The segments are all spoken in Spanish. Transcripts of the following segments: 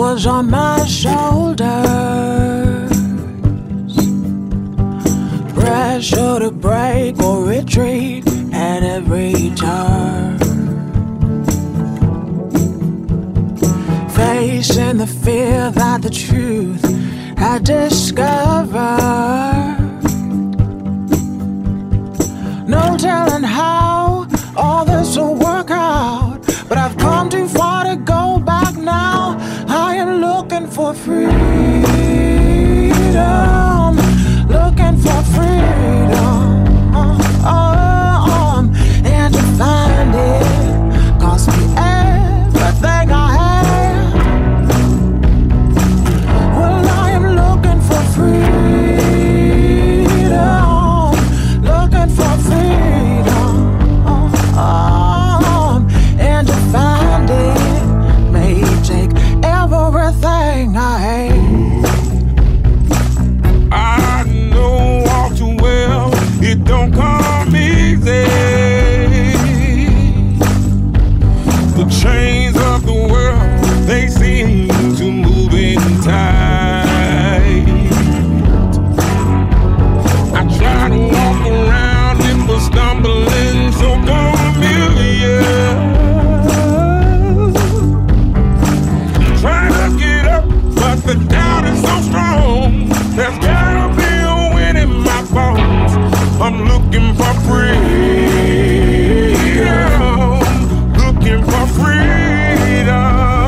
was on my shoulders. Pressure to break or retreat at every turn. Facing the fear that the truth had discovered. No telling how all this will work out, but I've come too far to go back now. I am looking for freedom, looking for freedom, and to find it cost me everything I have. Well, I am looking for freedom, looking for freedom, and to find it may take everything I hate. I know all too well it don't come easy. The chains of the world, they seem to move in tight. I try to walk around it, but stumbling so familiar. Try to get up, but the doubt is so strong. There's gotta be a wind in my bones. I'm looking for freedom, looking for freedom,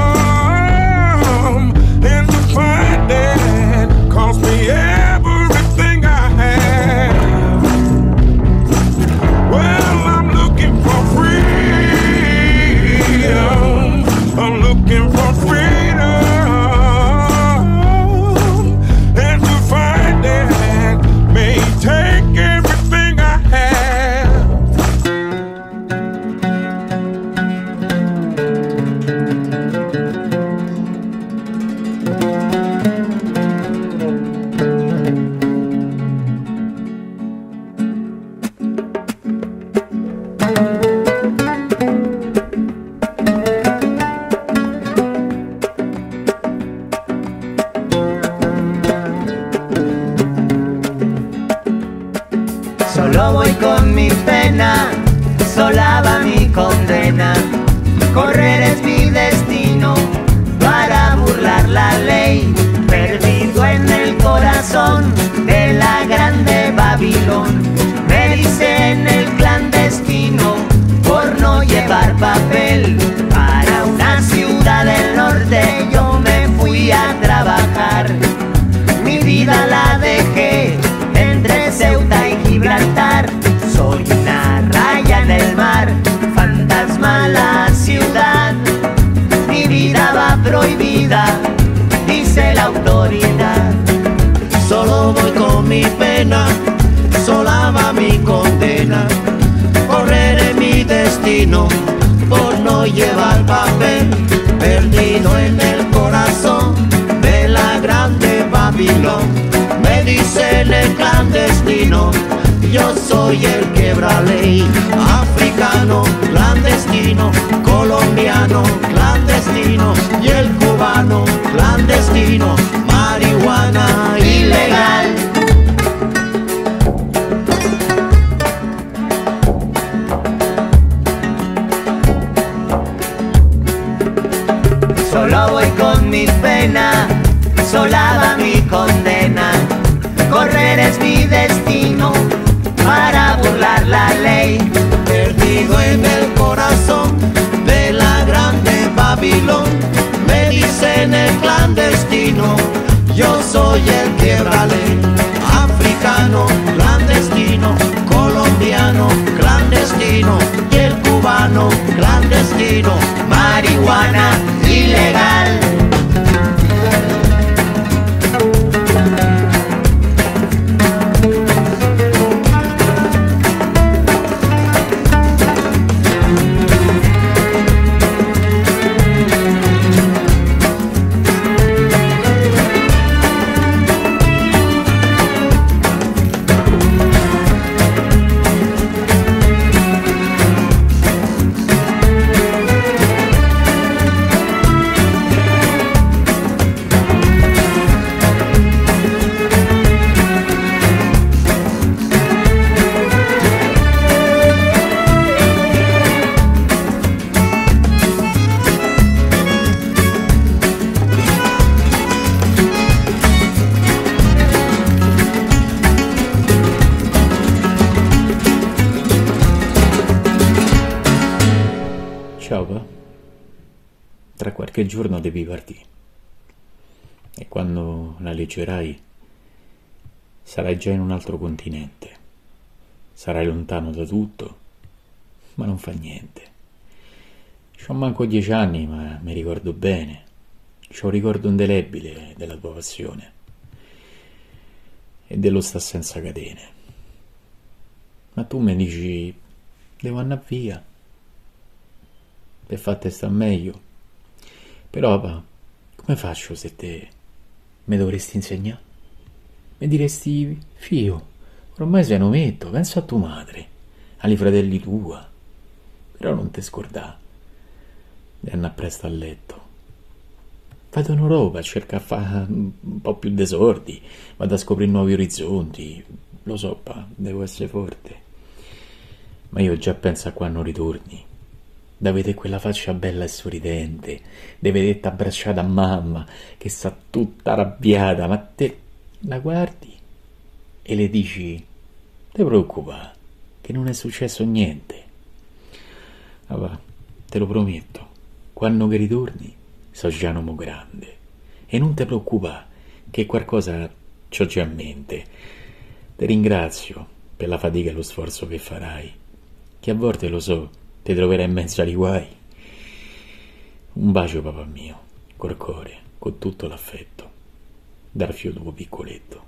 and to find that cost me everything I have. Well, I'm looking for freedom, I'm looking for freedom. Take everything I have. Solo voy con mi pena, sola va mi condena. Correr es mi destino para burlar la ley. Perdido en el corazón de la grande Babilón. Me dicen el clandestino por no llevar papel. Para una ciudad del norte yo me fui a trabajar. Mi vida la dejé entre Ceuta y Gibraltar. Soy una raya en el mar, fantasma la ciudad. Mi vida va prohibida, dice la autoridad. Solo voy con mi pena, sola va mi condena. Correré mi destino por no llevar papel. Perdido en el corazón de la grande Babilón. Me dicen el clandestino, yo soy el quebra ley. Africano, clandestino, colombiano, clandestino, y el cubano, clandestino, marihuana ilegal. Solo voy con mi pena, sola va mi condena. Correr es mi destino para burlar la ley. Perdido en el corazón de la grande Babilón. Me dicen el clandestino, yo soy el quebra ley. Africano, clandestino, colombiano, clandestino, y el cubano, clandestino, Marihuana ilegal. Ciao, pa. Tra qualche giorno devi partire. E quando la leggerai, sarai già in un altro continente. Sarai lontano da tutto, ma non fa niente. C'ho manco 10 anni, ma mi ricordo bene. C'ho un ricordo indelebile della tua passione e dello sta senza catene. Ma tu mi dici, devo andare via per farti sta meglio. Però, pa, come faccio se te mi dovresti insegnare? Mi diresti, figlio, ormai sei un ometto, pensa a tua madre, ai fratelli tua, però non te scordà di andare presto a letto. Vado in Europa a cercare a fare un po' più desordi, vado a scoprire nuovi orizzonti, lo so, pa, devo essere forte, ma io già penso a quando ritorni, da vedere quella faccia bella e sorridente, di vederti abbracciata a mamma, che sta tutta arrabbiata, ma te la guardi e le dici, te preoccupa, che non è successo niente. Ah, va, te lo prometto, quando che ritorni, so già un uomo grande, e non te preoccupa, che qualcosa c'ho già in mente. Ti ringrazio per la fatica e lo sforzo che farai, che a volte, lo so, ti troverai in mezzo ai guai. Un bacio, papà mio, col cuore, con tutto l'affetto, dal fio tuo piccoletto.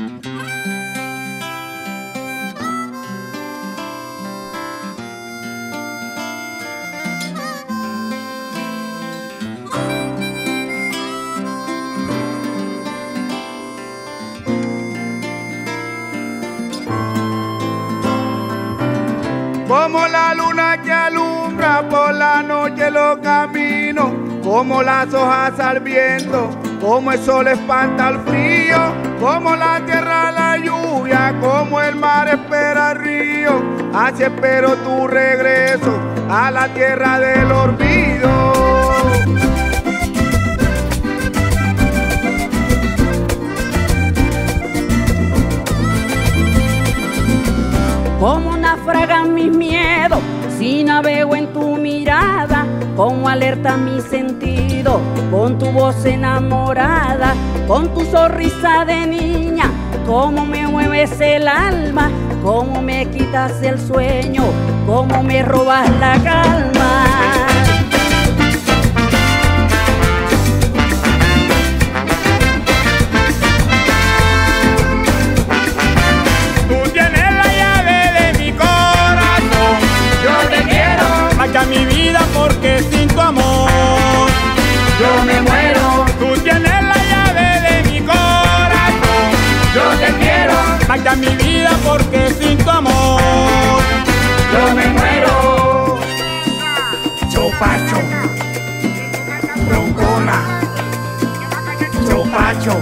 Como la luna que alumbra por la noche los caminos, como las hojas al viento, como el sol espanta el frío, como la tierra la lluvia, como el mar espera el río, así espero tu regreso a la tierra del olvido. Como naufragan mis miedos, si navego en tu mirada, como alerta mi sentido, con tu voz enamorada, con tu sonrisa de niña, como me mueves el alma, como me quitas el sueño, como me robas la calma. Marcha mi vida porque sin tu amor yo me muero. Tú tienes la llave de mi corazón. Yo te quiero. Marcha mi vida porque sin tu amor yo me muero. Chopacho, roncona, chopacho.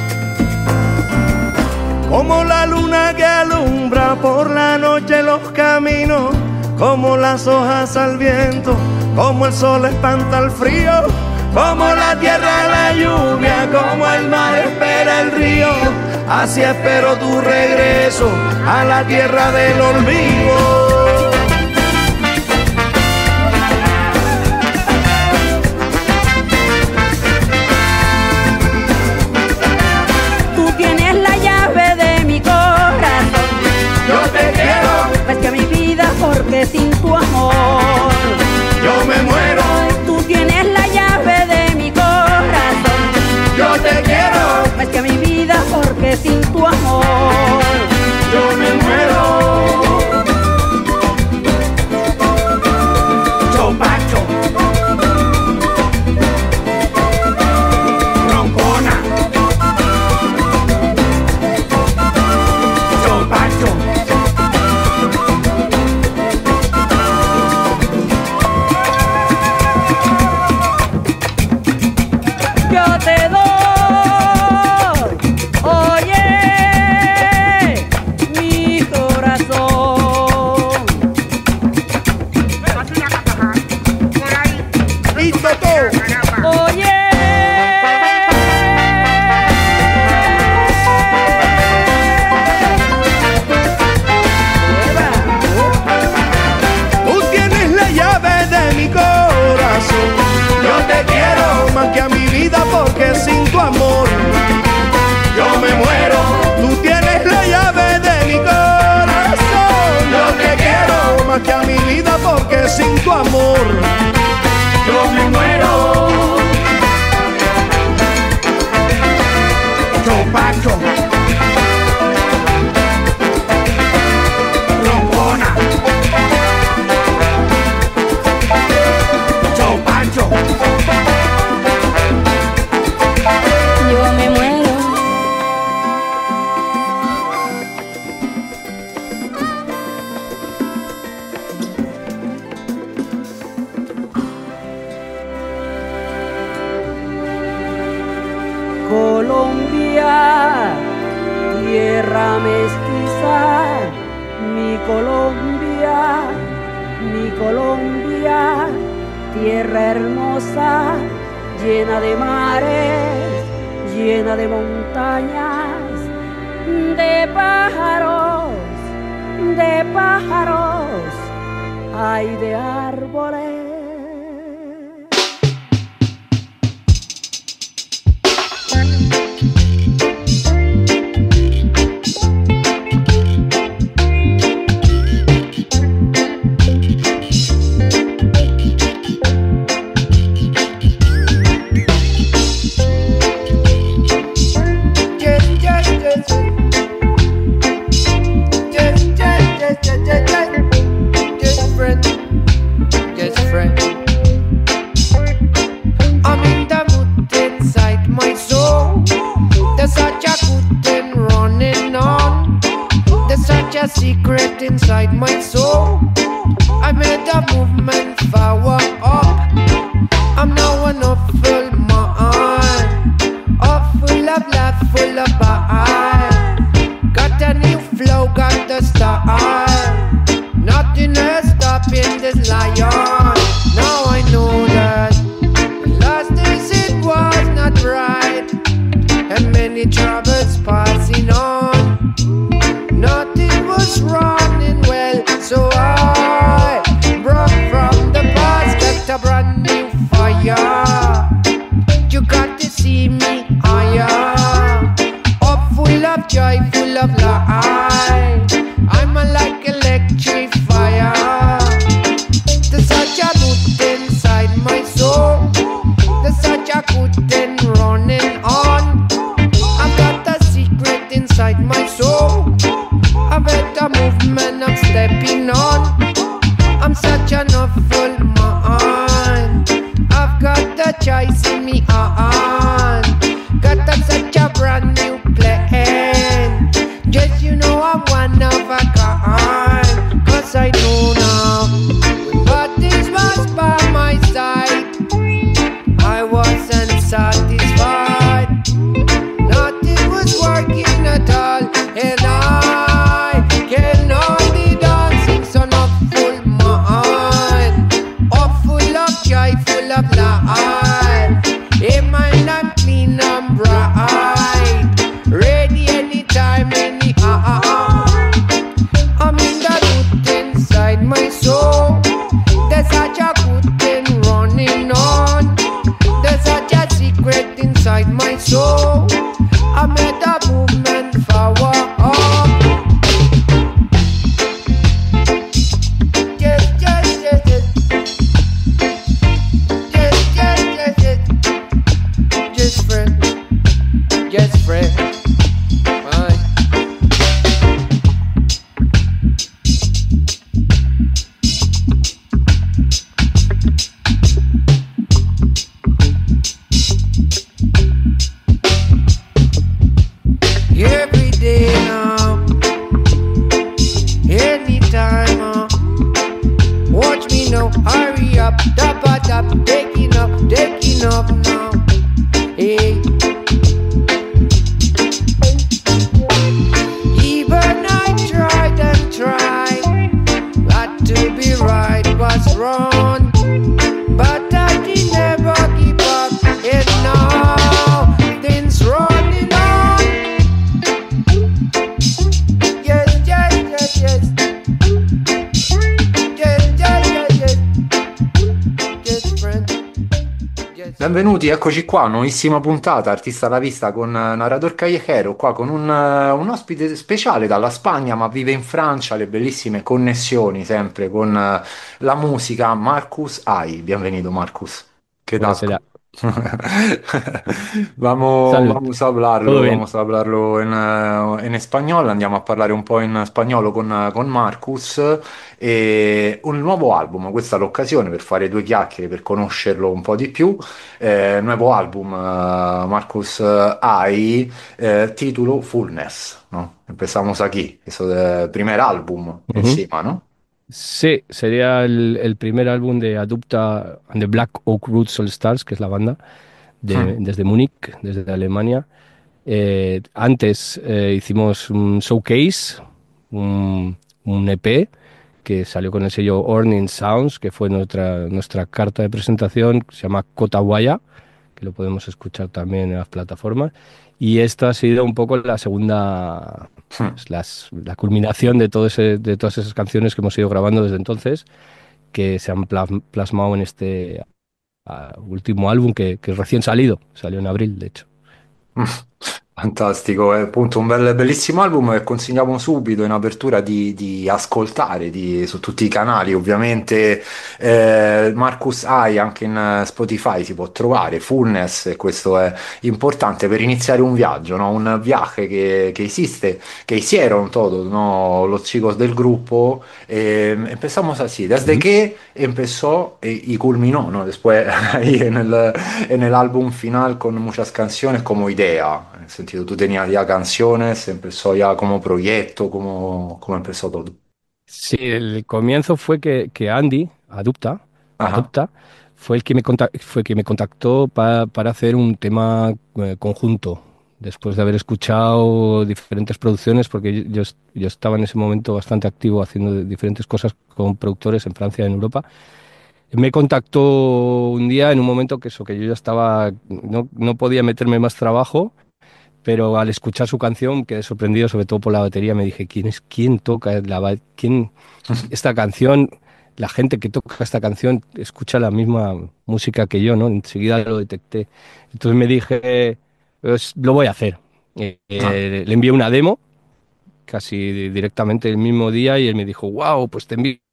Como la luna que alumbra por la noche los caminos, como las hojas al viento, como el sol espanta el frío, como la tierra la lluvia, como el mar espera el río, así espero tu regreso a la tierra del olvido. Tú tienes la llave de mi corazón. Yo te quiero. Ves que mi vida porque sin tu amor yo me muero. Tú tienes la llave de mi corazón. Yo te quiero. Ves que mi vida porque sin tu amor yo me muero. Chopacho, roncona, chopacho. yo te doy, oye, mi corazón. Listo todo. Oye, Tú tienes la llave de mi corazón. ya mi vida, porque sin tu amor yo me muero. Chopacho, Trombona, Chopacho. Yo me muero. Colombia, tierra mestiza, mi Colombia, tierra hermosa, llena de mares, llena de montañas, de pájaros, hay de árboles. Secret inside my soul, I made a movement forward up. I'm now an awful man, full of love, full of bile. Got a new flow, got the style. Nothing is stopping this lion. Now I know that last days it was not right, and many troubles passing on. Nothing was running well, so I broke from the past, got a brand new fire. You got to see me higher, up full of joy, full of light. I'm a like electric fire. There's such a good inside my soul, there's such a good thing running on. I've got a secret inside my soul, a better movement I'm stepping on. I'm such an awful man, I've got the choice in me on. Got such a brand new plan. Just you know I'm one of a kind, 'cause I know now, but this was by my side, I wasn't satisfied. Nothing was working at all, and I can only dancing son of full mind, full of joy, full of light. In my I'm clean and bright, ready anytime, anyhow. I'm in the good inside my soul, there's such a good thing running on. There's such a secret inside my soul, I made a movement forward up. Yes, yes, yes, yes. Yes, yes, yes, yes. Just friend, just friend. Bye. Every day now, anytime watch me now, hurry up, tap, taking up now, hey. Even I tried and tried, but to be right was wrong, but I did never give up, and now things running on. Yes, yes, yes, yes. Yes, yes, yes, yes. Yes, friend. Yes. Benvenuti, eccoci qua, nuovissima puntata, Artista alla vista con Narrador Callejero, qua con un ospite speciale dalla Spagna, ma vive in Francia, le bellissime connessioni sempre con la musica, Marcus Ai. Bienvenido, Marcus. ¿Qué tal? Buonasera. Salud. Todo bien. Vamos a hablarlo en español, andiamo a parlare un po' in spagnolo con Marcus. E un nuovo album, questa è l'occasione per fare due chiacchiere, per conoscerlo un po' di più. Nuevo album, Marcus Ai, título Fullness, ¿no? Empezamos aquí, eso de primer álbum Ujú. encima, ¿no? Sí, sería el primer álbum de Adupta and the Black Oak Roots All Stars, que es la banda, desde Múnich, desde Alemania. Antes hicimos un showcase, un EP que salió con el sello Orning Sounds, que fue nuestra carta de presentación, que se llama Kotawaya, que lo podemos escuchar también en las plataformas. Y esta ha sido un poco la segunda, pues, la culminación de, de todas esas canciones que hemos ido grabando desde entonces, que se han plasmado en este último álbum que es recién salió en abril, de hecho. Fantastico, è appunto un bellissimo album che consigliamo subito in apertura di ascoltare su tutti i canali, ovviamente Marcus Ai anche in Spotify si può trovare, Fullness, e questo è importante per iniziare un viaggio, ¿no? Un viaje que existe, que hicieron todos, ¿no? Los chicos del grupo, empezamos así, desde Ujú. que empezó y culminó, ¿no? Después ahí en el álbum final con muchas canciones como idea. En el sentido, tú tenías ya canciones, empezó ya como proyecto, como empezó todo. Sí, el comienzo fue que Andy, Ajá. Adopta, fue que me contactó para hacer un tema conjunto, después de haber escuchado diferentes producciones, porque yo estaba en ese momento bastante activo haciendo diferentes cosas con productores en Francia y en Europa. Me contactó un día en un momento que eso, que yo ya estaba, no podía meterme más trabajo, pero al escuchar su canción quedé sorprendido, sobre todo por la batería. Me dije, ¿quién toca esta canción? La gente que toca esta canción escucha la misma música que yo, ¿no? Enseguida lo detecté. Entonces me dije, pues lo voy a hacer. Ah. Le envié una demo casi directamente el mismo día y él me dijo, wow, pues te envío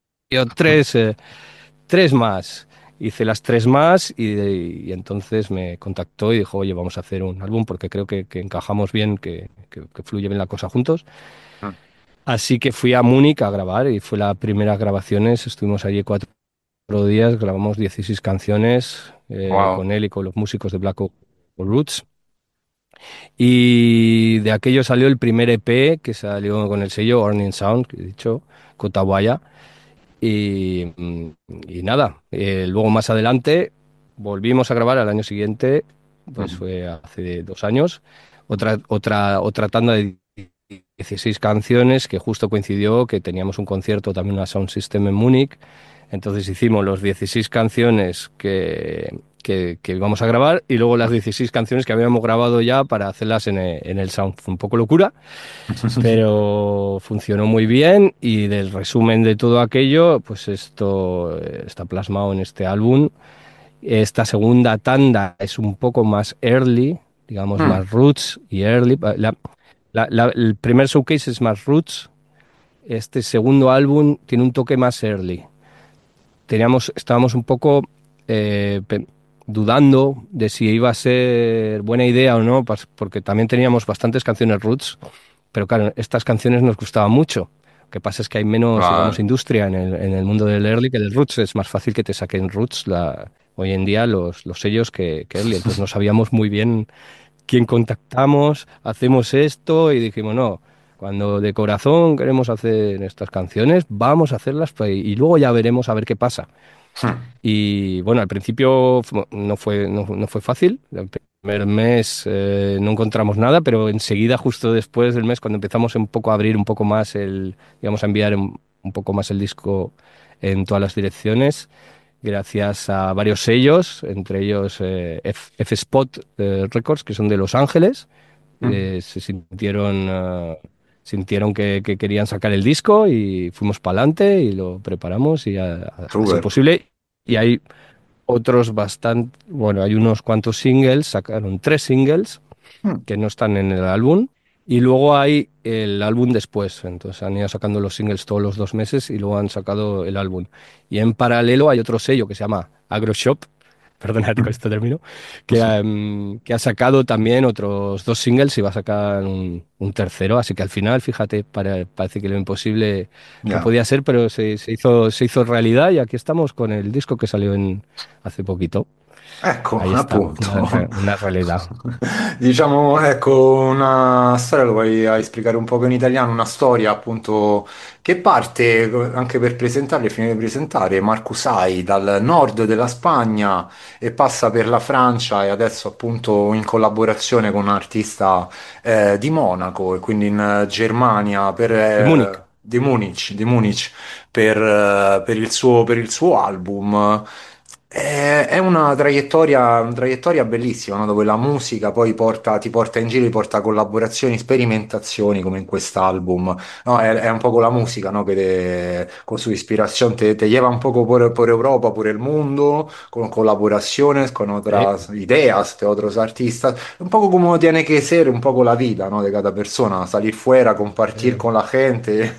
tres más. Hice las tres más y entonces me contactó y dijo, oye, vamos a hacer un álbum porque creo que encajamos bien, que fluye bien la cosa juntos. Así que fui a Múnich a grabar y fue las primeras grabaciones. Estuvimos allí 4 días, grabamos 16 canciones Wow. con él y con los músicos de Black Oak Roots. Y de aquello salió el primer EP que salió con el sello Orning Sound, que he dicho, Kotawaya. Y nada, luego más adelante volvimos a grabar al año siguiente, pues fue hace 2 años, otra tanda de 16 canciones que justo coincidió que teníamos un concierto, también una Sound System en Múnich. Entonces hicimos los 16 canciones que íbamos a grabar y luego las 16 canciones que habíamos grabado ya para hacerlas en el Sound. Fue un poco locura, pero funcionó muy bien y del resumen de todo aquello, pues esto está plasmado en este álbum. Esta segunda tanda es un poco más early, digamos Mm. más roots y early. El primer showcase es más roots, este segundo álbum tiene un toque más early. Estábamos un poco eh, pe- dudando de si iba a ser buena idea o no, porque también teníamos bastantes canciones roots, pero claro, estas canciones nos gustaban mucho. Lo que pasa es que hay menos, digamos, Vale. industria en el mundo del early que del roots. Es más fácil que te saquen roots hoy en día los sellos que early. Entonces no sabíamos muy bien quién contactamos, hacemos esto y dijimos, no, cuando de corazón queremos hacer estas canciones, vamos a hacerlas y luego ya veremos a ver qué pasa. Mm. Y bueno, al principio no fue fácil. El primer mes no encontramos nada, pero enseguida, justo después del mes, cuando empezamos un poco a abrir un poco más digamos, a enviar un poco más el disco en todas las direcciones, gracias a varios sellos, entre ellos F-Spot Records, que son de Los Ángeles, Mm. se sintieron que querían sacar el disco y fuimos para adelante y lo preparamos y a ser Super. posible. Y ahí otros bastante, bueno, hay unos cuantos singles, sacaron 3 singles Mm. que no están en el álbum. Y luego hay el álbum después. Entonces han ido sacando los singles todos los 2 meses y luego han sacado el álbum. Y en paralelo hay otro sello que se llama AgroShop, perdona con este término, que ha sacado también otros 2 singles y va a sacar un tercero. Así que al final, fíjate, parece que lo imposible no Ya. podía ser, pero se hizo realidad y aquí estamos con el disco que salió hace poquito. Ecco, Ahí está, una, appunto. una realidad. Diciamo, ecco, una storia, lo vuoi spiegare un poco in italiano, una storia appunto che parte, anche per presentarle, finire di presentare, Marcusai dal nord della Spagna e passa per la Francia e adesso appunto in collaborazione con un artista di Monaco e quindi in Germania De Múnich. di Munich per il suo album. È una traiettoria bellissima, no? Dove la musica poi ti porta in giro, ti porta collaborazioni, sperimentazioni come in quest'album. No, è un poco la musica, no? Con su ispiración te lleva un poco por Europa, por el mundo, con colaboraciones con otras ideas de otros artistas. Un poco como tiene que ser un poco la vida, ¿no? De cada persona, salir fuera, compartir Eh, con la gente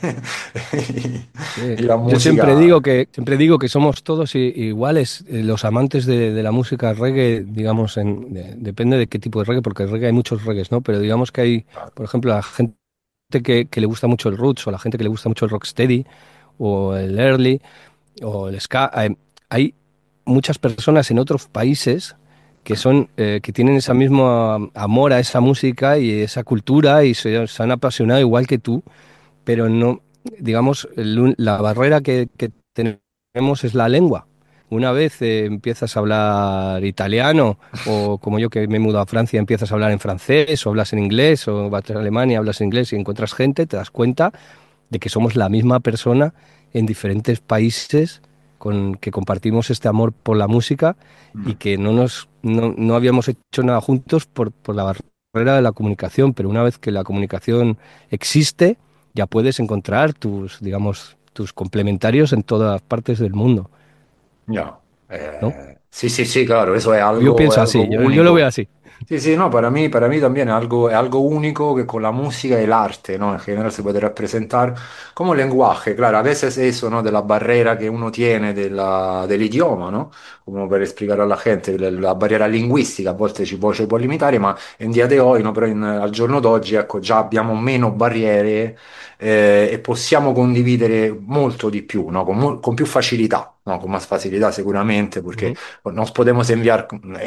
y la Yo música. siempre digo que somos todos iguales, los amantes de la música reggae, digamos, depende de qué tipo de reggae, porque el reggae hay muchos reggaes, ¿no? Pero digamos que hay, por ejemplo, la gente que le gusta mucho el roots o la gente que le gusta mucho el rocksteady o el early o el ska. Hay muchas personas en otros países que tienen ese mismo amor a esa música y esa cultura y se han apasionado igual que tú, pero no, digamos, la barrera que tenemos es la lengua. Una vez empiezas a hablar italiano, o como yo que me he mudado a Francia, empiezas a hablar en francés, o hablas en inglés, o vas a Alemania, hablas en inglés y encuentras gente, te das cuenta de que somos la misma persona en diferentes países que compartimos este amor por la música y que no habíamos hecho nada juntos por la barrera de la comunicación, pero una vez que la comunicación existe, ya puedes encontrar digamos, tus complementarios en todas partes del mundo, Ya. ¿no? Sí, sí, sí, claro, eso Yo es pienso algo así, yo lo veo único. así. Sí, sí, no, para mí también es algo único que con la música y el arte, ¿no? En general se puede representar como lenguaje, claro, a veces eso, ¿no? De la barrera que uno tiene del idioma, ¿no? Como per spiegare alla gente, la barriera linguistica a volte ci può limitare, ma in dia de hoy, no? Però al giorno d'oggi, ecco, già abbiamo meno barriere e possiamo condividere molto di più, ¿no? Con più facilità, ¿no? Con más facilidad seguramente, porque Ujú. nos podemos enviar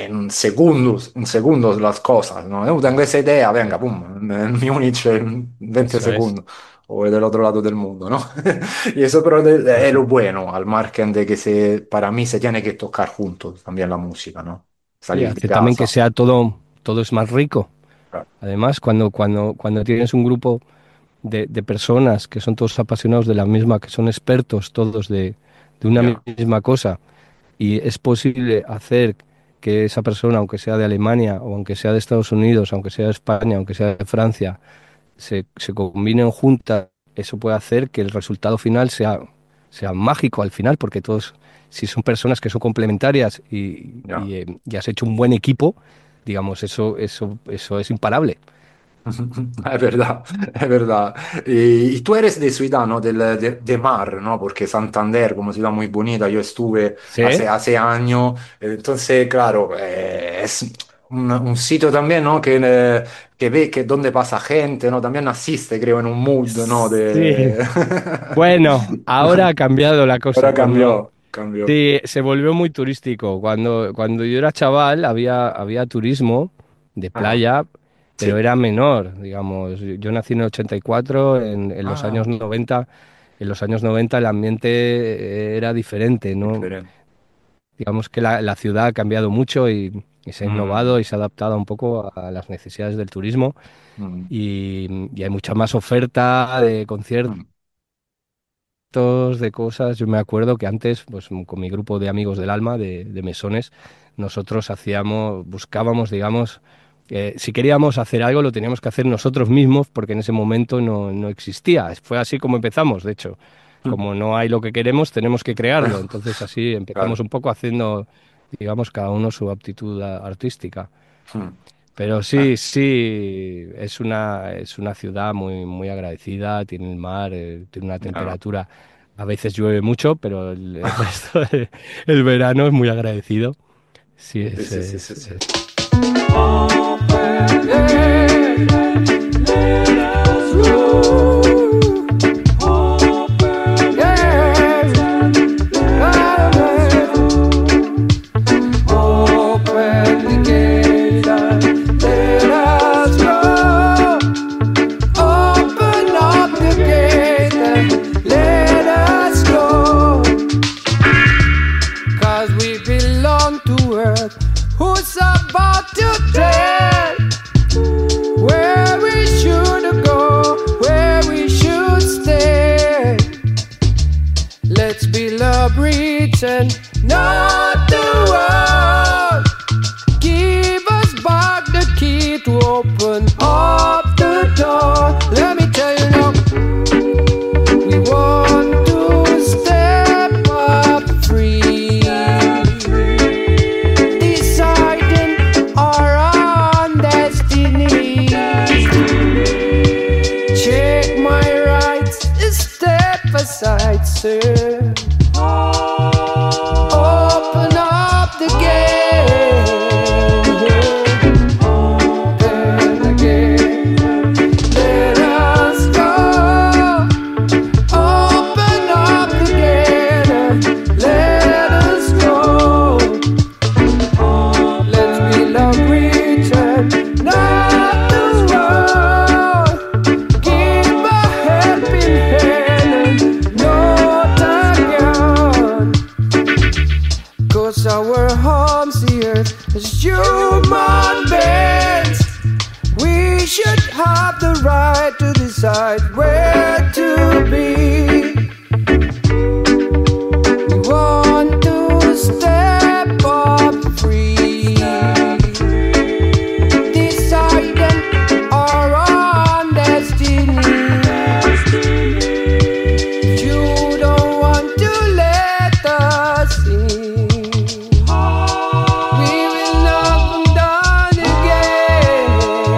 en segundos las cosas, ¿no? Yo tengo esa idea, venga, Sí, pum, en Múnich en 20 eso es, segundos. O del otro lado del mundo, ¿no? Y eso pero es eso lo es. bueno al margen de que para mí se tiene que tocar juntos también la música, ¿no? Y Salir de hace también que casa. sea todo es más rico. Claro. Además, cuando tienes un grupo de personas que son todos apasionados de la misma, que son expertos todos de una Ya, misma cosa, y es posible hacer que esa persona, aunque sea de Alemania, o aunque sea de Estados Unidos, aunque sea de España, aunque sea de Francia, se combinen juntas, eso puede hacer que el resultado final sea mágico al final, porque todos, si son personas que son complementarias ya. y has hecho un buen equipo, digamos, eso es imparable. Es verdad, es verdad. Y tú eres de ciudad, ¿no? De mar, ¿no? Porque Santander, como ciudad muy bonita, yo estuve ¿Sí? hace años, entonces, claro, es un sitio también, ¿no? Que ve que donde pasa gente, ¿no? También asiste, creo, en un mood, ¿no? Sí. Bueno, ahora ha cambiado la cosa. Ahora cambió, cambió. Sí, se volvió muy turístico. Cuando yo era chaval había turismo de Ah, playa, pero sí. era menor, digamos. Yo nací en el 84, en los Ah, años 90, en los años 90 el ambiente era diferente, ¿no? diferente. Digamos que la ciudad ha cambiado mucho y se ha Mm, innovado y se ha adaptado un poco a las necesidades del turismo mm, y hay mucha más oferta de conciertos, mm. de cosas. Yo me acuerdo que antes, pues con mi grupo de amigos del alma, de mesones, nosotros buscábamos, digamos, si queríamos hacer algo lo teníamos que hacer nosotros mismos porque en ese momento no existía. Fue así como empezamos, de hecho. Como no hay lo que queremos, tenemos que crearlo. Entonces así empezamos Claro. un poco haciendo digamos, cada uno su aptitud artística. Mm. Pero Eh, sí, sí, es una ciudad muy, muy agradecida, tiene el mar, tiene una claro. temperatura, a veces llueve mucho, pero el resto el verano es muy agradecido. Sí, Sì, sì, sì, sì, sì. We belong to earth. Who's about to tell where we should go, where we should stay? Let's build a bridge and not the world. Give us back the key to open up the door. Let me tell you now, we want to step up free, deciding our own destiny. Check my rights, step aside, sir. Open up the gate. Open again. Let us go. Open up the gate. Let us go. Let's build a bridge and not the world. Give a helping hand and not a gun. 'Cause our homes the earth as human beings, we should have the right to decide where to be. We want to step up free, deciding our own destiny. You don't want to let us in. We will not come down again.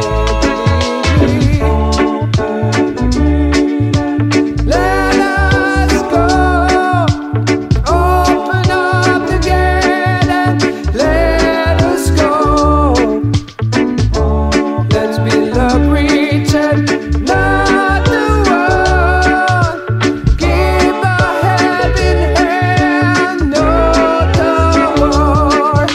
Let us go. Open up the gate and let us go. Let's build a bridge and not the world. Give a helping hand, not the war.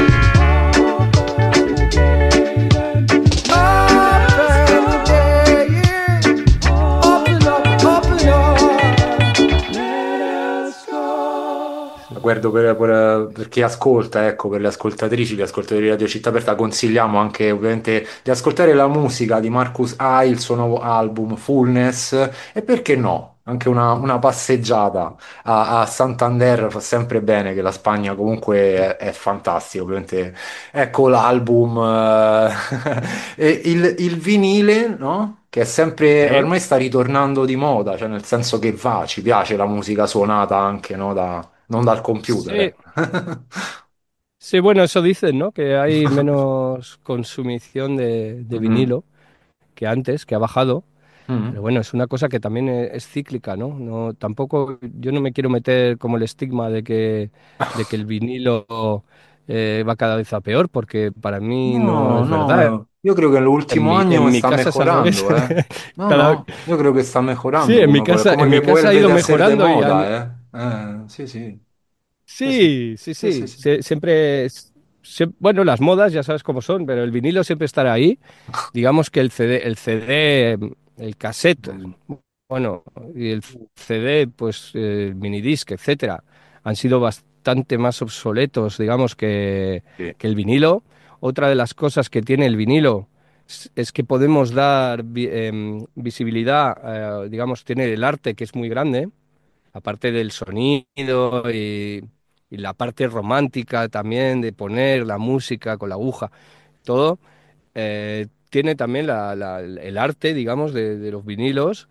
Open the gate, open up, let us go. Guardo per chi ascolta, ecco, per le ascoltatrici, gli ascoltatori di Radio Città Aperta, consigliamo anche ovviamente di ascoltare la musica di Marcus Ai, il suo nuovo album Fullness, e perché no? Anche una passeggiata a Santander fa sempre bene, che la Spagna comunque è fantastica, ovviamente. Ecco l'album, e il vinile, no? Che è sempre, ¿Eh? ormai sta ritornando di moda, cioè nel senso che va, ci piace la musica suonata anche, no? Non dal computer, Sí, ecco. sí, bueno, eso dicen, ¿no? Que hay menos consumición de Mhm. vinilo que antes, que ha bajado. Pero Mhm. bueno, es una cosa que también es cíclica, ¿no? No, tampoco, yo no me quiero meter como el estigma de que el vinilo va cada vez a peor, porque para mí no No, es verdad. no, io credo che l'ultimo En anno mi sta casa es al revés. mejorando, eh. No, Cada, no, io credo che sta sí, mejorando come, en come mi che casa ha vuelve ido a ser de mejorando y moda, eh. Sì, sì, sì, sì, sí, sí, sì, sì, sí. sì. Siempre, bueno, las modas ya sabes cómo son, pero el vinilo siempre estará ahí. Digamos que el CD, el cassette, Bello. bueno, y el CD, pues el minidisc, etcétera, han sido bastante más obsoletos, digamos, Sì. que el vinilo. Otra de las cosas que tiene el vinilo es que podemos dar visibilidad, digamos, tiene el arte que es muy grande, aparte del sonido y la parte romántica también de poner la música con la aguja, todo. Tiene también el arte, digamos, de los vinilos,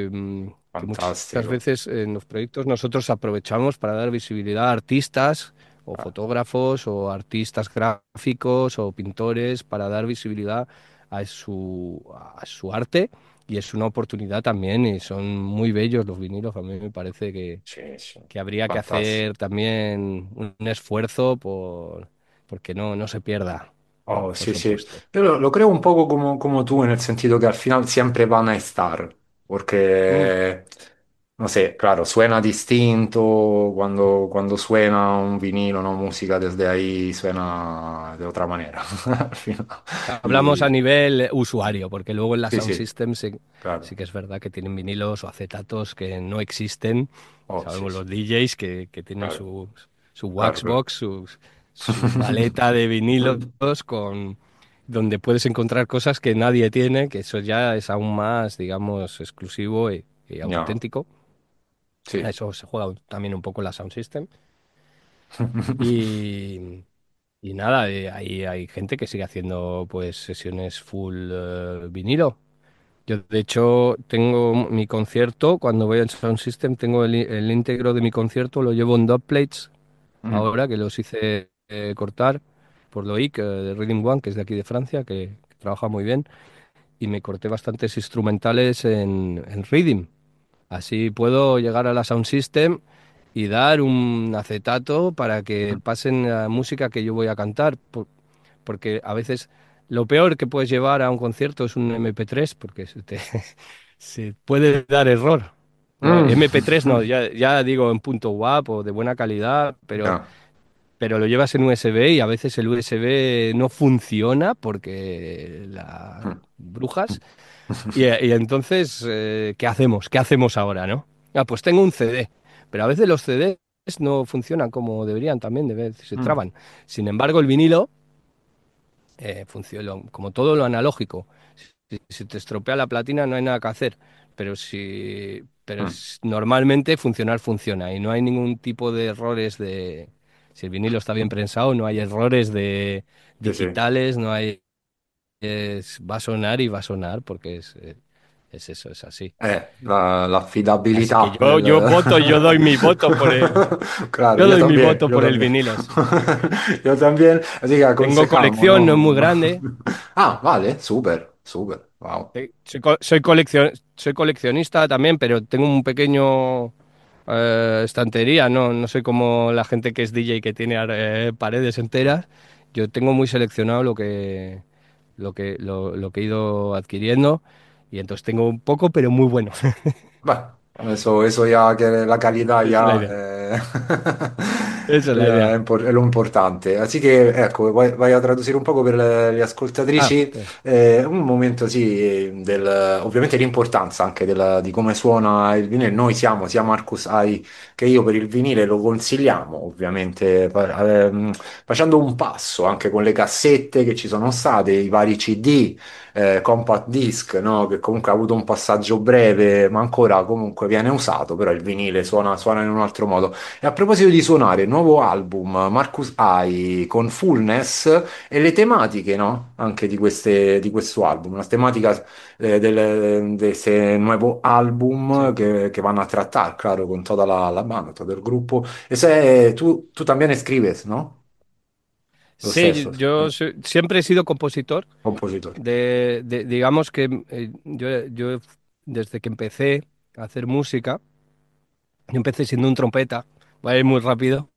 que muchas Fantastico. veces en los proyectos nosotros aprovechamos para dar visibilidad a artistas o fotógrafos, o artistas gráficos, o pintores, para dar visibilidad a su arte. Y es una oportunidad también, y son muy bellos los vinilos. A mí me parece Sì, sì, que habría que fantastico. hacer también un esfuerzo porque no se pierda, Oh, por sì, sì. supuesto. Io lo creo un poco como tú, en el sentido que al final siempre van a estar, Mm. porque, no sé, claro, suena distinto cuando suena un vinilo, una música desde ahí suena de otra manera. Al final. Hablamos a Y nivel usuario, porque luego en la sí, Sound sí, System sí claro, que es verdad que tienen vinilos o acetatos que no existen. oh, sí, Sabemos sí, los DJs que tienen claro, su claro, claro. Waxbox, su maleta de vinilos donde puedes encontrar cosas que nadie tiene, que eso ya es aún más, digamos, exclusivo y No, auténtico. A sí. eso se juega también un poco la Sound System. Y, y nada, hay gente que sigue haciendo pues sesiones full vinilo. Yo, de hecho, tengo mi concierto, cuando voy al Sound System, tengo el íntegro de mi concierto, lo llevo en dubplates, Mm, ahora que los hice cortar por Loic, de Rhythm One, que es de aquí de Francia, que trabaja muy bien, y me corté bastantes instrumentales en Rhythm. Así puedo llegar a la Sound System y dar un acetato para que pasen la música que yo voy a cantar, porque a veces lo peor que puedes llevar a un concierto es un MP3, porque se puede dar error. No, mm. MP3 no, ya digo en punto WAP o de buena calidad, No. pero lo llevas en USB y a veces el USB no funciona porque las Mm. brujas. Y entonces, ¿qué hacemos? ¿Qué hacemos ahora, no? Ah, pues tengo un CD, pero a veces los CDs no funcionan como deberían también, se Mm. traban. Sin embargo, el vinilo funciona como todo lo analógico. Si te estropea la platina no hay nada que hacer, Mm. normalmente funcionar funciona y no hay ningún tipo de errores si el vinilo está bien prensado, no hay errores de Sí, sí. digitales, no hay va a sonar y va a sonar porque es eso, es así. Así que L'affidabilità yo del... voto, yo doy mi voto Claro, yo yo doy mi también, voto yo por el también. vinilo, sí. Yo también, así que Tengo aconsejamos, colección, no es muy ¿no? grande. Ah, vale, súper, súper, wow. Soy coleccionista también, pero tengo un pequeño estantería, no soy como la gente que es DJ que tiene paredes enteras. Yo tengo muy seleccionado lo que he ido adquiriendo y entonces tengo un poco, pero muy bueno. Bah, eso ya que la calidad Esa es la ya idea. Esa es la ya idea. è lo importante. Así que ecco, vai a tradurre un poco per le Ah, ascoltatrici un momento sì, ovviamente l'importanza anche di come suona il vinile. Noi siamo sia Marcus Ai che io per il vinile lo consigliamo, ovviamente facendo un passo anche con le cassette che ci sono state, i vari CD compact disc, no? Che comunque ha avuto un passaggio breve, ma ancora comunque viene usato, però il vinile suona in un altro modo. E a proposito di suonare, nuovo album, Marcus Ai con Fullness e le tematiche, no? Anche di questo album, la tematica de ese nuevo album sí. que van a tratar, claro, con toda la banda, todo el grupo. Ese, tú también escribes, ¿no? Lo Sí, stesso, siempre he sido compositor. compositor. Digamos que yo desde que empecé a hacer música, yo empecé siendo un trompeta, va a ir muy rápido,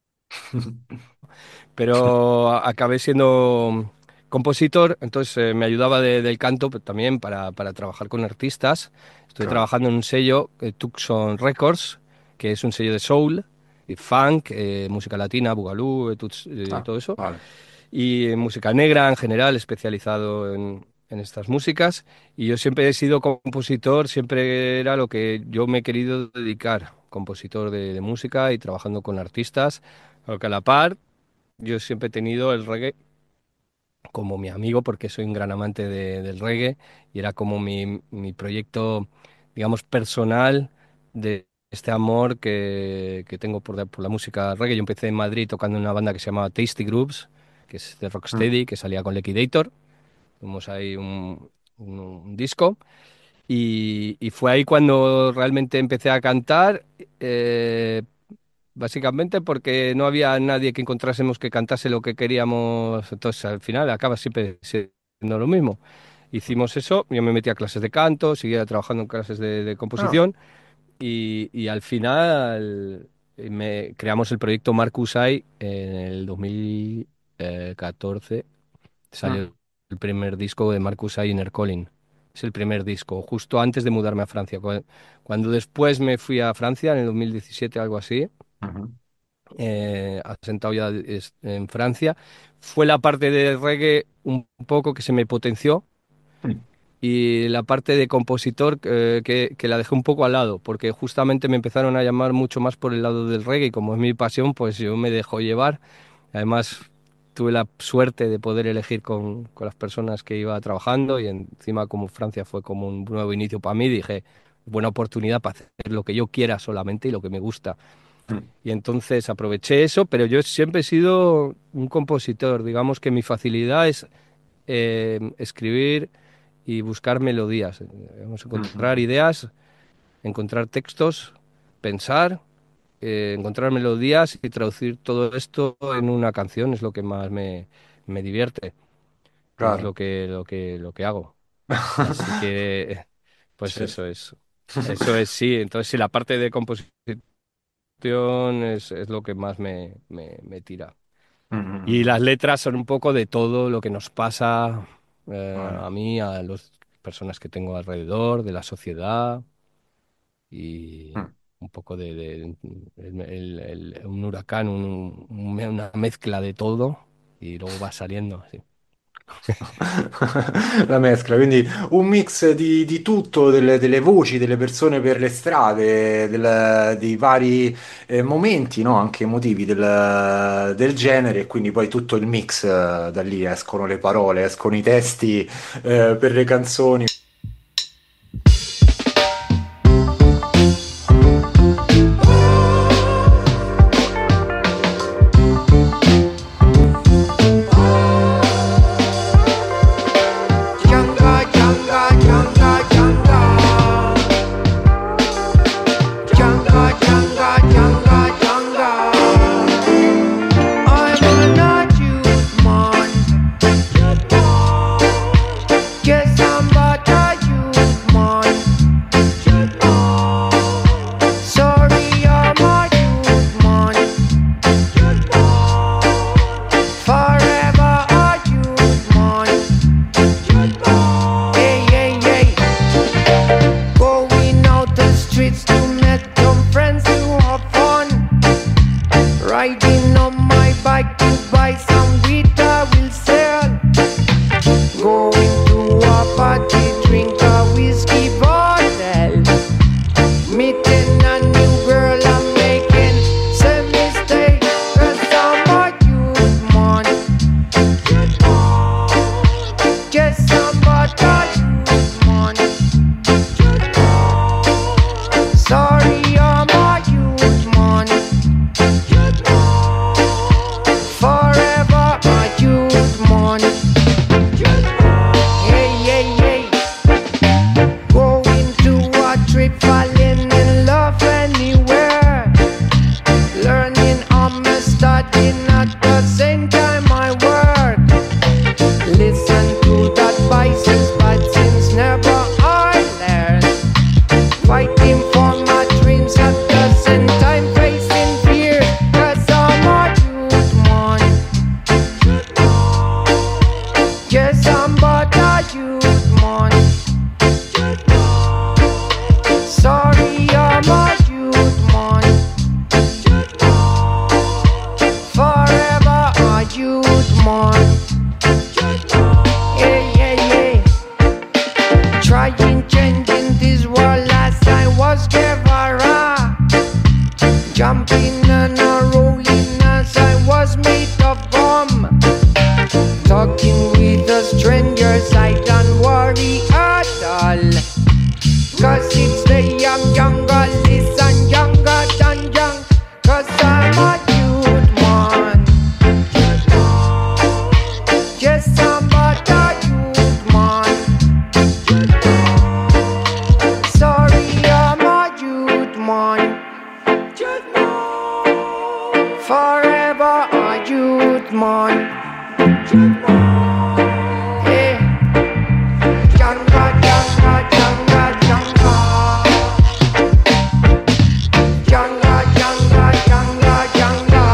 pero acabé siendo compositor, entonces me ayudaba del canto pero también para trabajar con artistas. Estoy Claro. trabajando en un sello, Tucson Records, que es un sello de soul y funk, música latina, bugalú, Ah, todo eso, vale. y música negra en general, especializado en estas músicas. Y yo siempre he sido compositor, siempre era lo que yo me he querido dedicar, compositor de música y trabajando con artistas, aunque a la par yo siempre he tenido el reggae como mi amigo porque soy un gran amante del reggae y era como mi proyecto, digamos, personal de este amor que tengo por la música reggae. Yo empecé en Madrid tocando en una banda que se llamaba Tasty Grooves, que es de Mm. Rocksteady, que salía con Liquidator. Tuvimos ahí un disco y fue ahí cuando realmente empecé a cantar. básicamente porque no había nadie que encontrásemos que cantase lo que queríamos, entonces al final acaba siempre siendo lo mismo. Hicimos eso, yo me metí a clases de canto, seguía trabajando en clases de Ah, composición y al final creamos el proyecto Marcus Ai en el 2014. mm, Salió el primer disco de Marcus Ai, Inner Calling. Es el primer disco, justo antes de mudarme a Francia. Cuando después me fui a Francia, en el 2017, algo así, ujú, asentado ya en Francia, fue la parte de reggae un poco que se me potenció mm, y la parte de compositor que la dejé un poco al lado, porque justamente me empezaron a llamar mucho más por el lado del reggae y como es mi pasión, pues yo me dejo llevar. Además, tuve la suerte de poder elegir con las personas que iba trabajando y encima como Francia fue como un nuevo inicio para mí, dije, buena oportunidad para hacer lo que yo quiera solamente y lo que me gusta. mm, Y entonces aproveché eso, pero yo siempre he sido un compositor, digamos que mi facilidad es escribir y buscar melodías. Vamos a encontrar ujú, ideas, encontrar textos, pensar, encontrar melodías y traducir todo esto en una canción es lo que más me divierte y es claro. lo que hago. Así que, pues Certo. eso es. Eso es, sí. Entonces, sí, la parte de composición es lo que más me tira. Y Mm. las letras son un poco de todo lo que nos pasa Vale. a mí, a las personas que tengo alrededor, de la sociedad y Mm. un poco un huracán, una mezcla de todo y luego va saliendo. Sí. La mescla, quindi un mix di tutto, delle voci, delle persone per le strade, dei vari momenti, no? Anche emotivi del genere, e quindi poi tutto il mix, da lì escono le parole, escono i testi, per le canzoni. Janga, janga, janga, janga. Janga, janga, janga, janga. I'm not you, man. Yes, I'm but I youth man. Hey, Janga, Janga, Janga, Janga. Janga, Janga, Janga, Janga.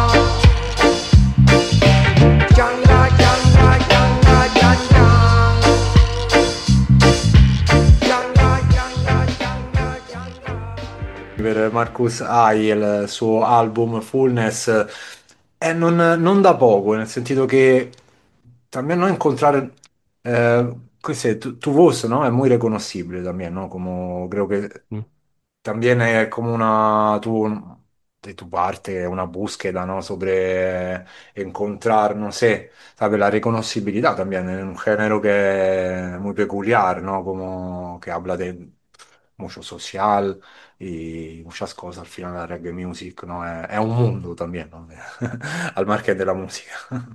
Janga, Janga, Janga, Janga. Janga, Janga, Janga, Janga. Per Marcus Hai, il suo album Fullness, è non da poco, nel sentito che también no encontrar tu voz, ¿no? Es muy reconocible también, ¿no? Como creo que Mm. también es como de tu parte, una búsqueda, ¿no? Sobre encontrar, no sé, ¿sabes? La reconocibilidad también en un género que es muy peculiar, ¿no? Como que habla de mucho social y muchas cosas. Al final la reggae music, ¿no? Es un mundo también, ¿no? Al margen de la música.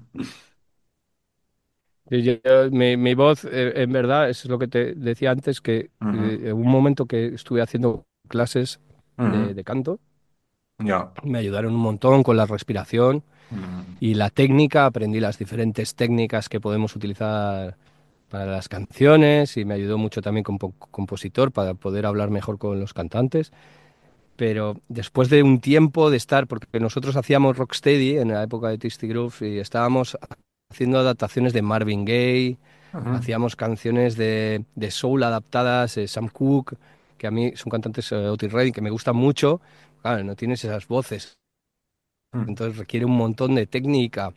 Mi voz, en verdad, eso es lo que te decía antes, que Ujú, en un momento que estuve haciendo clases ujú. de canto, Ya. me ayudaron un montón con la respiración Mm, y la técnica, aprendí las diferentes técnicas que podemos utilizar para las canciones y me ayudó mucho también como compositor para poder hablar mejor con los cantantes. Pero después de un tiempo de estar, porque nosotros hacíamos rocksteady en la época de Tasty Groove y estábamos haciendo adaptaciones de Marvin Gaye, ujú, hacíamos canciones de soul adaptadas, Sam Cooke, que a mí son cantantes, Otis Redding, que me gustan mucho. Claro, no tienes esas voces, mm. entonces requiere un montón de técnica.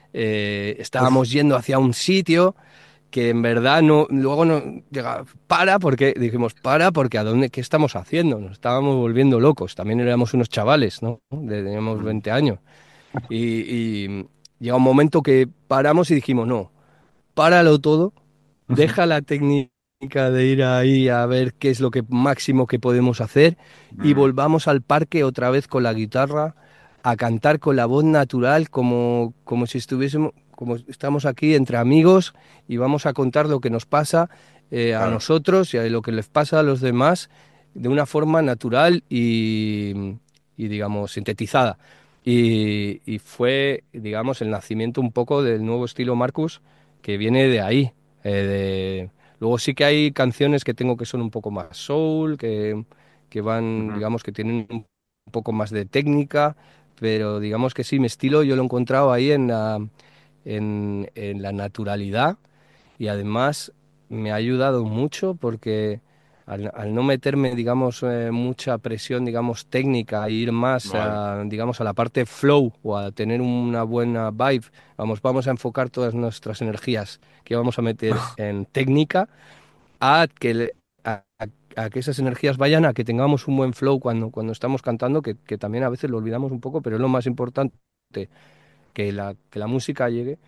Uf. Estábamos yendo hacia un sitio que en verdad no, luego no llega, para porque dijimos, para porque a dónde, ¿qué estamos haciendo? Nos estábamos volviendo locos. También éramos unos chavales, ¿no? Teníamos Mm, 20 años. Y llega un momento que paramos y dijimos, no, páralo todo, ujú, deja la técnica de ir ahí a ver qué es lo que máximo que podemos hacer y mm. volvamos al parque otra vez con la guitarra a cantar con la voz natural como si estuviésemos, como estamos aquí entre amigos y vamos a contar lo que nos pasa a Claro. nosotros y a lo que les pasa a los demás de una forma natural y digamos, sintetizada. Y fue, digamos, el nacimiento un poco del nuevo estilo Marcus que viene de ahí. Luego sí que hay canciones que tengo que son un poco más soul, que van, Ujú. digamos, que tienen un poco más de técnica, pero digamos que sí, mi estilo yo lo he encontrado ahí en la naturalidad y además me ha ayudado mucho porque al no meterme, digamos, mucha presión, digamos, técnica, e ir más Vale. a, digamos, a la parte flow o a tener una buena vibe, vamos a enfocar todas nuestras energías que vamos a meter en técnica a que, a que esas energías vayan a que tengamos un buen flow cuando estamos cantando, que también a veces lo olvidamos un poco, pero es lo más importante, que la música llegue